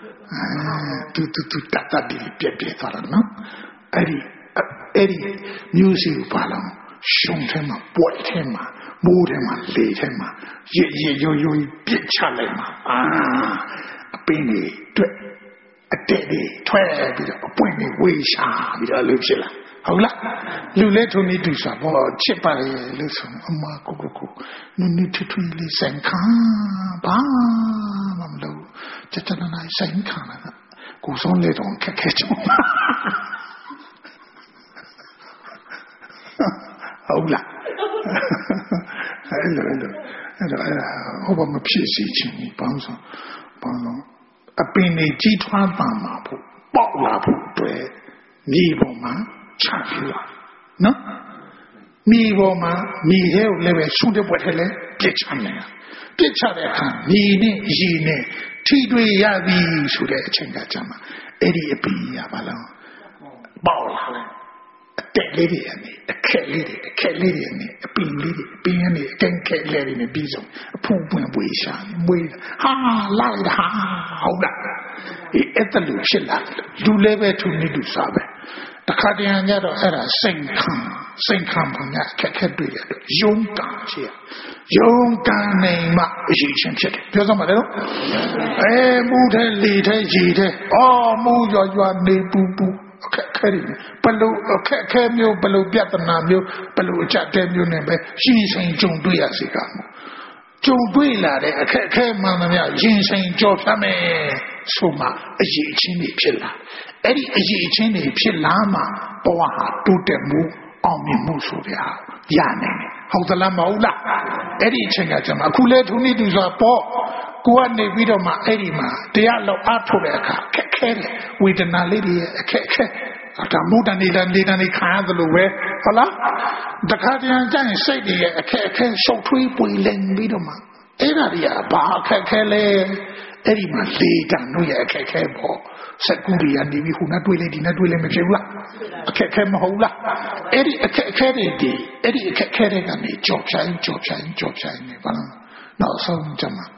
တူတတ်တယ်ပြက်သွားတယ်နော်အဲ့ဒီ music ကိုပါလောင်ရှုံးထဲမှာပွဲထဲမှာမိုးထဲမှာလေထဲမှာရေရိုးပြစ်ချလိုက်မှာအပင်တွေတွေ့အတက်တွေထွက်ပြီးတော့အပွင့်တွေဝေးရှာပြီးတော့လို့ဖြစ်လာဟုတ်လားလူလဲထုံနေတူစားဘောချစ်ပါလေလို့ဆိုအမကိုနုထွေးလေးဆိုင်ခါဘာမှမလုပ်ချစ်တနာဆိုင်ခါလာကိုဆုံးလေတော့ခက်ခဲချောဟုတ်လားအဲ့လိုဟိုဘာမဖြစ်စီချင်းပေါင်းစုံအပင်တွေကြီးထွားပါမှာဖို့ပေါက်လာဖို့အတွက်မြေပေါ်မှာချပြလာနော်မြေပေါ်မှာမြေထဲကိုလည်းပဲရှုံးတဲ့ဘွက်ထဲလည်းပြစ်ချနေတာပြစ်ချတဲ့အခါမြေနဲ့ရေနဲ့ထိတွေ့ရပြီဆိုတဲ့အချိန်ကကြာမှာအဲ့ဒီအပင်ရပါလားပေါက်လာတယ်အတက်လေးတွေနဲ့အခက်လေးတွေနဲ့အပင်လေးတွေအပင်နဲ့အကန့်ခက်လေးတွေနဲ့ပြီးဆုံးအဖုံပွင့်ပွေရှာမွေးဟာလိုက်တာဟုတ်လားအဲ့တလူဖြစ်လာလူလည်းပဲသူနေသူစားပဲတခါတည်းညတော့အဲ့ဒါစိတ်ခံပါညာခက်တွေ့ရတယ်ယုံကန်ရှိရယုံကန်နေမှအရေးချင်းဖြစ်တယ်ပြောစမ်းပါလေနော်မူတဲ့လေတဲ့ရေတဲ့မူရွာနေပူအခက်ခဲတွေဘလို့အခက်ခဲမျိုးဘလို့ပြဿနာမျိုးဘလို့အကြတဲ့မျိုးနဲ့ပဲရှင်းရှင်းကြုံတွေ့ရစေကမို့ကြုံတွေ့လာတဲ့အခက်ခဲမှန်သမျှရင်ဆိုင်ကြော်ဖြတ်မယ်ဆိုမှအရေးချင်းတွေဖြစ်လာအဲ့ဒီအရေးချင်းတွေဖြစ်လာမှဘဝဟာတိုးတက်မှုအောင်မြင်မှုဆိုပြရနိုင်တယ်ဟုတ်သလားမဟုတ်လားအဲ့ဒီအချိန်ကကျမှအခုလဲထုံးနေသူဆိုတာပေါ့ကိုကနေပြီးတော့မှအဲ့ဒီမှာတရားလောက်အားထုတ်တဲ့အခါခက်ခဲတယ်ဝေဒနာလေးတွေအခက်ခဲဒါမူတန်နေခါသလိုပဲဟုတ်လားတခါတည်းကျရင်စိတ်တွေရဲ့အခက်အခဲရှုပ်ထွေးပွေလင်ပြီးတော့မှအဲ့ဒါတွေကဘာအခက်ခဲလဲအဲ့ဒီမှာလေတန်တို့ရဲ့အခက်ခဲပေါ့စက်ကူတွေကနေပြီးခုနတွေ့လေဒီနဲ့တွေ့လေမဖြစ်ဘူးလားအခက်ခဲမဟုတ်လားအဲ့ဒီအခက်ခဲတွေဒီအဲ့ဒီအခက်ခဲတွေကနေကြော်ဖြိုင်းနေပါလားနောက်ဆုံးကြမှာ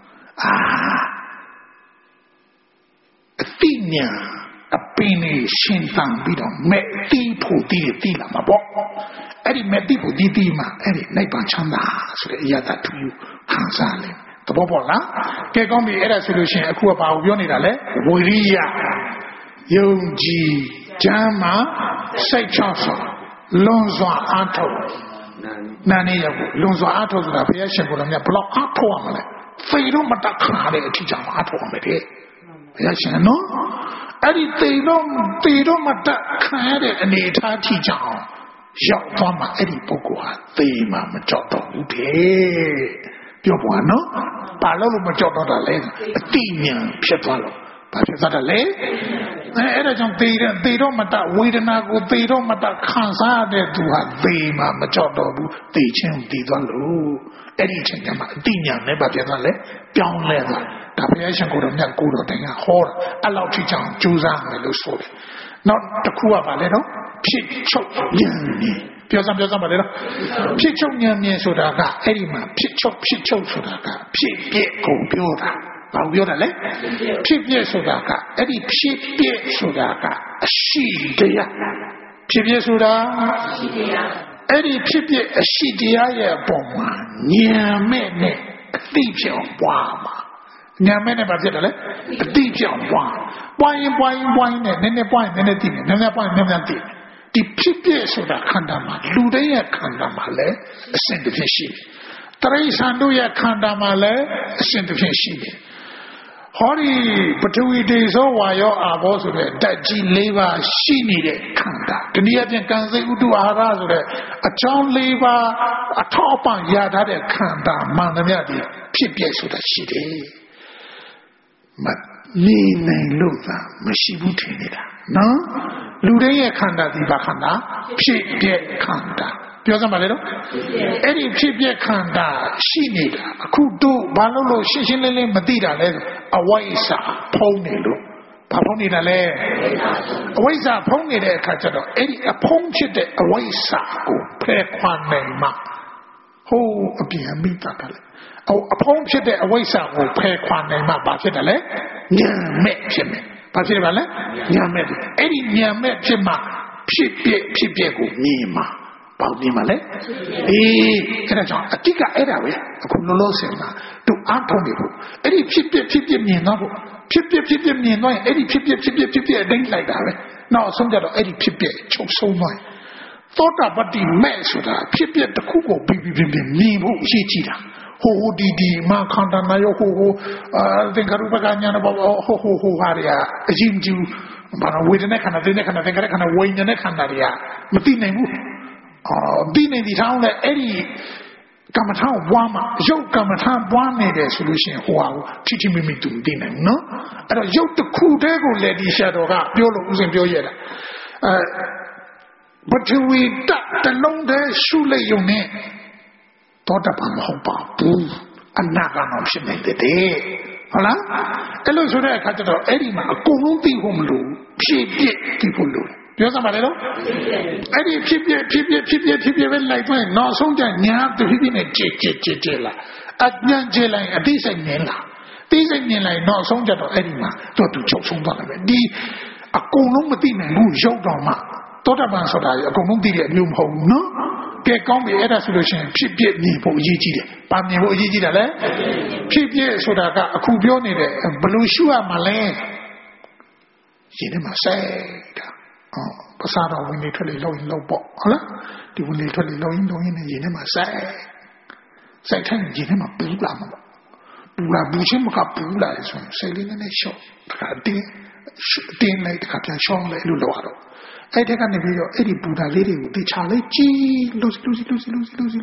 အတိညာအပင်နေရှင်းတန်ပြီးတော့မဲ့တိဖို့တိလာမှာပေါ့အဲ့ဒီမဲ့တိဖို့တိမှာအဲ့ဒီနိဗ္ဗာန်ချမ်းသာဆိုတဲ့အရာတတူခံစားလိမ့်တဘောပေါ့လားကဲကောင်းပြီအဲ့ဒါဆိုလို့ရှိရင်အခုကဘာကိုပြောနေတာလဲဝိရိယယုံကြည်ကျမ်းမာစိတ်ချစွာလွန်စွာအားထုတ်နာနေရဖို့လွန်စွာအားထုတ်ဆိုတာဘုရားရှင်ကိုယ်တော်မြတ်ဘလောက်အားထုတ်ရမလဲဖေတော့မတတ်ခါတဲ့အထီးကြောင့်အားထုတ်ရမယ်တဲ့ဘုရားရှင်နော်အဲ့ဒီတေတော့မတတ်ခါတဲ့အနေအထားထီးကြောင့်ရောက်သွားမှအဲ့ဒီပုဂ္ဂိုလ်ဟာသေမှမကြောက်တော့ဘူးတဲ့ပြောပွားနော်ဘာလို့မကြောက်တော့တာလဲအတိညာဖြစ်သွားလို့ဘာဖြစ်သွားတာလဲအဲ့ဒါကြောင့်သေတော့မတဝေဒနာကိုသေတော့မတခံစားတဲ့သူဟာသေမှမကြောက်တော့ဘူးသေချင်းသေသွားလို့အဲ့ဒီအချိန်ကျမှအတိညာနဲ့ဘာဖြစ်သွားလဲပြောင်းလဲသွားဒါဘုရားရှင်ကိုယ်တော်မြတ်ကိုယ်တော်တိုင်ကဟောတာအဲ့လောက်ထိကြောင်ကြိုးစားမယ်လို့ဆိုတယ်နောက်တစ်ခုကဘာလဲတော့ဖြစ်ချုပ်ဉာဏ်နဲ့ပြောစမ်းပါလေတော့ဖြစ်ချုပ်ဉာဏ်မြင်ဆိုတာကအဲ့ဒီမှာဖြစ်ချုပ်ဆိုတာကဖြစ်ပြက်ကိုပြောတာဘာပြောတာလဲဖြစ်ပြက်ဆိုတာကအဲ့ဒီဖြစ်ပြက်ဆိုတာကအရှိတရားဖြစ်ပြက်ဆိုတာရှိတရားအဲ့ဒီဖြစ်ပြက်အရှိတရားရဲ့အပေါ်မှာဉာဏ်မဲ့နဲ့အသိပြောင်းပွားမှာဉာဏ်မဲ့နဲ့ဘာဖြစ်တယ်လဲအသိပြောင်းပွားရင်နဲ့နည်းနည်းပွားရင်နည်းနည်းသိတယ်နည်းနည်းပွားရင်နည်းနည်းသိတယ်ဒီဖြစ်ပြဆိုတာခန္ဓာမှာလူတွေရဲ့ခန္ဓာမှာလည်းအစဉ်တစ်ဖြစ်ရှိတယ်တရိစ္ဆာန်တို့ရဲ့ခန္ဓာမှာလည်းအစဉ်တစ်ဖြစ်ရှိတယ်ဟောဒီပထဝီတေဇောဝါယောအာဘောဆိုတဲ့ဓာတ်ကြီး၄ပါးရှိနေတဲ့ခန္ဓာဒီနည်းအပြင်ကံစိတ်ဥဒ္ဓအာဟာရဆိုတဲ့အကြောင်း၄ပါးအထောက်အပံ့ရထားတဲ့ခန္ဓာမှန်သမျှဒီဖြစ်ပြဆိုတာရှိတယ်မနေနိုင်လို့သာမရှိဘူးထင်နေတာနော်လူတွေရဲ့ခန္ဓာဒီဘာခန္ဓာဖြစ်ပြခန္ဓာပြောစမ်းပါလေတော့အဲ့ဒီဖြစ်ပြခန္ဓာရှိနေတာအခုတို့ဘာလို့ရှင်းလင်းမသိတာလဲအဝိဇ္ဇာဖုံးနေလို့ဘာဖုံးနေတာလဲအဝိဇ္ဇာဖုံးနေတဲ့အခါကျတော့အဲ့ဒီအဖုံးဖြစ်တဲ့အဝိဇ္ဇာကိုဖယ်ခွာနိုင်မှဟိုအပြင်မိတာကလည်းအဖုံးဖြစ်တဲ့အဝိဇ္ဇာကိုဖယ်ခွာနိုင်မှဘာဖြစ်တယ်လဲဉာဏ်မဲ့ဖြစ်မယ်ဘာဖြစ်ပါလဲဉာဏ်မဲ့အဲ့ဒီဉာဏ်မဲ့ဖြစ်မှဖြစ်ပြကိုမြင်မှာဘာမြင်မှာလဲအဲ့ဒါကြောင့်အတိကအဲ့ဒါပဲအခုလောလောဆယ်မှာသူအားထုတ်နေဖို့အဲ့ဒီဖြစ်ပြမြင်တော့ဖို့ဖြစ်ပြမြင်တော့အဲ့ဒီဖြစ်ပြအတိုင်းလိုက်တာပဲနောက်အဆုံးကြတော့အဲ့ဒီဖြစ်ပြချုပ်ဆုံးသွားသောတာပတ္တိမဲ့ဆိုတာဖြစ်ပြတစ်ခုကိုပြီးမြင်ဖို့အရေးကြီးတာဟိုဒီမာခန္ဓာနာယောဟိုသင်္ခါရုပ္ပကညာဘောဟိုဟာရအကြီးကျူဘာဝေဒနာခန္ဓာသင်္ခါရခန္ဓာဝိညာဉ်နဲ့ခန္ဓာတွေကမသိနိုင်ဘူးဒီနေဒီထောင်းလဲအဲ့ဒီကမ္မထာဘွားမှာရုပ်ကမ္မထာဘွားနေတယ်ဆိုလို့ရှိရင်ဟိုဟာကိုထိမိတူသိနိုင်ဘူးနော်အဲ့တော့ရုပ်တစ်ခုတည်းကိုလည်းဒီရှာတော်ကပြောလို့ဥစဉ်ပြောရတာပထဝီတလုံးတည်းရှုလိုက်ရုံနဲ့သောတာပန်မဟုတ်ပါဘူးအနာဂတ်မှာဖြစ်နေတယ်ဟုတ်လားအဲ့လိုဆိုတဲ့အခါကျတော့အဲ့ဒီမှာအကုန်လုံးသိဖို့မလိုဖြစ်ပြသိဖို့လိုပြောစမ်းပါလေတော့အဲ့ဒီဖြစ်ပြပဲလိုက်သွားရင်နောက်ဆုံးကျညာတဖြည်းဖြည်းနဲ့ကြည်လာအညံ့ကြည်လိုက်အသိစိတ်မြင်လာသိစိတ်မြင်လိုက်နောက်ဆုံးကျတော့အဲ့ဒီမှာသူချုပ်ဆုံးသွားတယ်ပဲဒီအကုန်လုံးမသိနိုင်ဘူးရုပ်တော်မှာသောတာပန်ဆိုတာအကုန်လုံးသိတဲ့အမျိုးမဟုတ်ဘူးနော်ကဲကောင်းပြီအဲ့ဒါဆိုလို့ရှိရင်ဖြစ်ပြမြင်ဖို့အရေးကြီးတယ်။ဘာမြင်ဖို့အရေးကြီးတယ်လဲဖြစ်ပြဆိုတာကအခုပြောနေတဲ့ဘယ်လိုရှုရမှာလဲရင်းထဲမှာစိုက်တာပစာတော်ဝင်နေထွက်လေလုံးရင်လုံးပေါ့ဟုတ်လားဒီဝင်နေထွက်လေလုံးရင်နဲ့ရင်းထဲမှာစိုက်ထိုင်ရင်းထဲမှာပူလာမှာပူချင်းမကပူလာဆိုရင်စိတ်လေးနဲ့ရှော့တခါတင်းတင်းလိုက်တခါပြန်ရှောင်းလိုက်လို့လောက်ရတော့အဲ့ဒီကနေပြီးတော့အဲ့ဒီဘူတာလေးတွေကိုတခြားလေးကြီးလို့ဖြစ်လာလို့စီအဲ့တော့ဖြစ်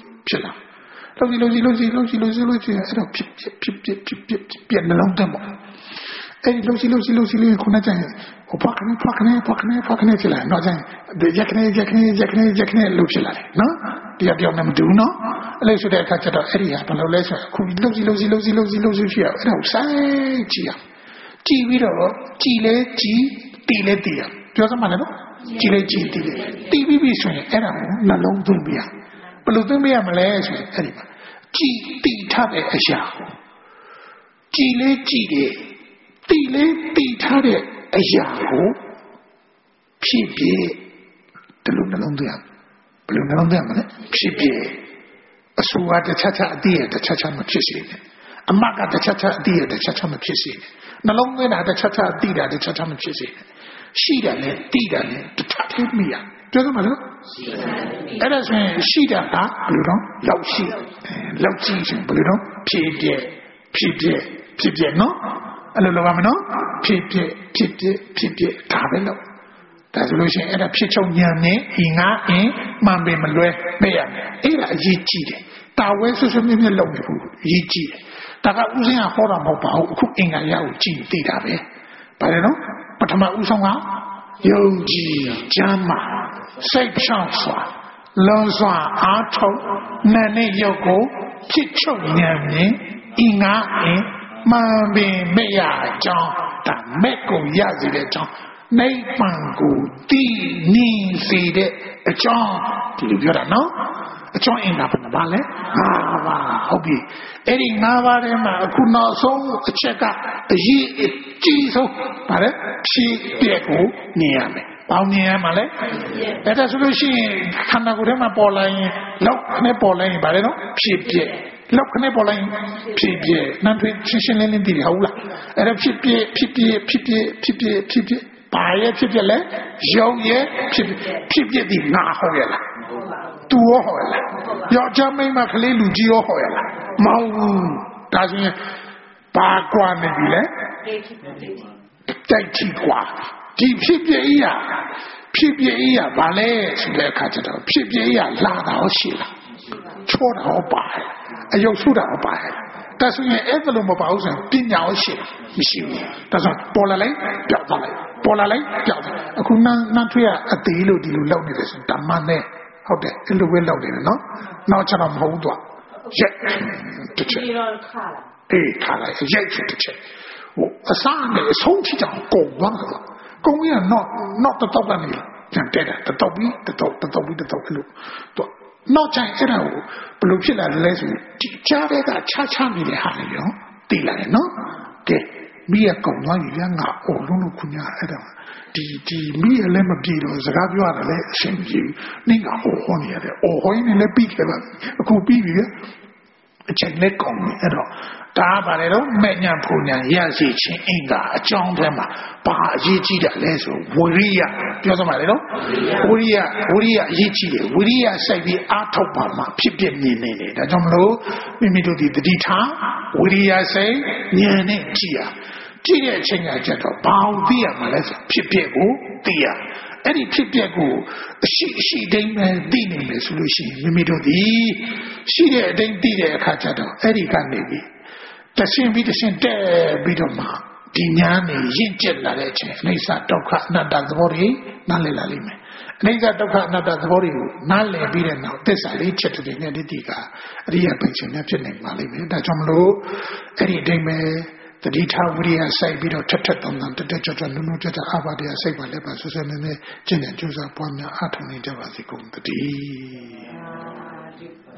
နှလုံးသွင်းပေါ့အဲ့ဒီလို့စီခုနကဟိုဖခနဲ့ဖြစ်လာတော့ကျရင်ရက်ခနဲ့လို့ဖြစ်လာတယ်နော်တရားပြောနေမတူနော်အဲ့လိုဆိုတဲ့အခါကျတော့အဲ့ဒီဟာဘယ်လိုလဲဆိုအခုလို့စီဖြစ်ရအဲ့ဒါကိုစိုက်ကြည့်ရကြည့်ပြီးတော့ကြည်လဲကြည်တီလဲတီရပြောစမ်းပါလေနော်ကြည်လဲကြည်တီလဲတီးပြီးဆိုရင်အဲ့ဒါကိုနှလုံးသွင်းပြရဘယ်လိုသွင်းပြရမလဲဆိုရင်အဲ့ဒီမှာကြည်တီထားတဲ့အရာကြည်လဲကြည်တယ်တီလဲတီထားတဲ့အရာကိုဖြစ်ဖြစ်တလုံးနှလုံးသွင်းဘယ်လိုနှလုံးသွင်းမလဲဖြစ်ဖြစ်အဆူကတခြားအတိရတခြားမဖြစ်စေနဲ့အမကတခြားအတိရတခြားမဖြစ်စေနဲ့နှလုံးသွင်းတာတခြားအတိတာတခြားမဖြစ်စေနဲ့ရှိတယ်နဲ့တိတယ်နဲ့တခြားသေးမိရပြောစမ်းပါလို့အဲ့ဒါဆိုရင်ရှိတာကဘယ်လိုတော့လောက်ရှိလောက်ကြည့်ရင်ဘယ်လိုတော့ဖြစ်ပြနော်အဲ့လိုလုပ်ရမယ်နော်ဖြစ်ဒါပဲလို့ဒါဆိုလို့ရှိရင်အဲ့ဒါဖြစ်ချုပ်ဉာဏ်နဲ့ဤငါအင်းမှန်ပေမလွဲပေးရမယ်အဲ့ဒါအရေးကြီးတယ်တာဝဲဆွဆွမြဲလုပ်နေဖို့အရေးကြီးတယ်ဒါကဥစဉ်ကဟောတာမဟုတ်ပါဘူးအခုအင်္ဂါရကိုကြည့်သိတာပဲဗါတယ်နော်ပထမဥဆုံးကယုံကြည်ကျမ်းမာစိတ်ဖြောင့်စွာလွန်စွာအားထုတ်နာနဲ့ရုပ်ကိုဖြစ်ချုပ်ဉာဏ်ဖြင့်ဤငါအင်းမှန်ပင်မရအကြောင်းဒါမဲ့ကိုရစေတဲ့အကြောင်းနိဗ္ဗာန်ကိုတည်နေစေတဲ့အကြောင်းဒီလိုပြောတာနော်အကြောင်းအင်္ဂါဘယ်နှပါလဲ၅ပါးဟုတ်ပြီအဲ့ဒီ၅ပါးထဲမှာအခုနောက်ဆုံးအချက်ကအရေးအကြီးဆုံးဗါလဲဖြစ်ပြက်ကိုမြင်ရမယ်ပေါင်းမြင်ရမှာလဲအဲ့ဒါဆိုလို့ရှိရင်ခန္ဓာကိုယ်ထဲမှာပေါ်လာရင်လောက်နဲ့ပေါ်လာရင်ဗါလဲနော်ဖြစ်ပြက်လောက်ခနဲ့ပေါ်လိုက်ဖြစ်ပြက်နန်းထွေးရှင်းလင်းသိတယ်ဟုတ်လားအဲ့ဒါဖြစ်ပြက်ဘာရဲ့ဖြစ်ပြက်လဲရုပ်ရဲ့ဖြစ်ပြက်ဒီငါဟုတ်ရဲ့လားသူရောဟုတ်ရဲ့လားယောက်ျားမိန်းမကလေးလူကြီးရောဟုတ်ရဲ့လားမဟုတ်ဘူးဒါဆိုရင်ဘာကွာနေပြီလဲတိုက်ကြည့်ကွာဒီဖြစ်ပြက်ကြီးဘာလဲဆိုတဲ့အခါကျတော့ဖြစ်ပြက်ကြီးလာတာဟုတ်ရှိလားချောတာဟုတ်ပါတယ်အယုတ်ဆုတာဟုတ်ပါတယ်ဒါဆိုရင်အဲ့ဒါလိုမပါဘူးဆိုရင်ပညာရောရှိမရှိဘူးဒါဆိုပေါ်လာလိုက်ပျောက်သွားလိုက်အခုနန်းထွေးကအသေးလို့ဒီလိုလောက်နေတယ်ဆိုဓမ္မနဲ့ဟုတ်တယ်အဲ့လိုပဲလောက်နေတယ်နော်နောက်ကျတော့မဟုတ်တော့ရက်တစ်ချက်ခါလိုက်ရက်တစ်ချက်ဟိုအစားနဲ့အဆုံးထိတောင်ကုန်သွားတယ်ကုန်ရတော့တော့ကနေပြန်တက်တာတော့ပြီးအဲ့လိုတော့နောက်ကျရင်အဲ့ဒါကိုဘယ်လိုဖြစ်လာလဲဆိုကြားတဲ့ကချနေတဲ့ဟာလေရောသိလာတယ်နော်ကဲမိရကုံသွားပြီငါအော်လုံးခုညာအဲ့ဒါဒီမိရလည်းမပြေတော့စကားပြောရတယ်လေအရှင်းကြီးနင်းကဟောနေရတယ်ဟောနေလည်းပြီးခဲ့ပါအခုပြီးပြီအချိန်နဲ့ကောင်းနေအဲ့တော့ဒါပါလေတော့မဲ့ညာဖုန်ညာရရှိခြင်းအင်္ဂါအကြောင်းထဲမှာဘာအရေးကြီးတယ်လဲဆိုဝိရိယပြောစမ်းပါလေနော်ဝိရိယအရေးကြီးတယ်ဝိရိယစိုက်ပြီးအားထုတ်ပါမှဖြစ်ပြမြင်နေတယ်ဒါကြောင့်မလို့မိမိတို့ဒီတတိထားဝိရိယစိုက်ဉာဏ်နဲ့ကြည့်တဲ့အချိန်ကကြတော့ဘာလို့သိရမှာလဲဆိုဖြစ်ပြကိုသိရအဲ့ဒီဖြစ်ပြကိုအရှိတိုင်းပဲသိနေမယ်ဆိုလို့ရှိရင်မိမိတို့ဒီရှိတဲ့အတိုင်းသိတဲ့အခါကျတော့အဲ့ဒီကနေပြီးတရှင်းတက်ပြီးတော့မှဒီညာနေရင့်ကျက်လာတဲ့အချိန်အနိစ္စဒုက္ခအနတ္တသဘောတွေနားလည်လာလိမ့်မယ်အနိစ္စဒုက္ခအနတ္တသဘောတွေကိုနားလည်ပြီးတဲ့နောက်သစ္စာလေးချက်တွေနဲ့တိကအရိယပင်ရှင်နဲ့ဖြစ်နေပါလိမ့်မယ်ဒါကြောင့်မလို့အဲ့ဒီအတိုင်းပဲတတိထဝိရိယစိုက်ပြီးတော့ထက်တုံတက်ကြွနုနုကြအဘာတရားစိတ်ပါလက်ပါဆွဆွနဲ့ကျင့်တဲ့ကြိုးစားပွားများအားထုတ်နေကြပါစေကုန်တည်း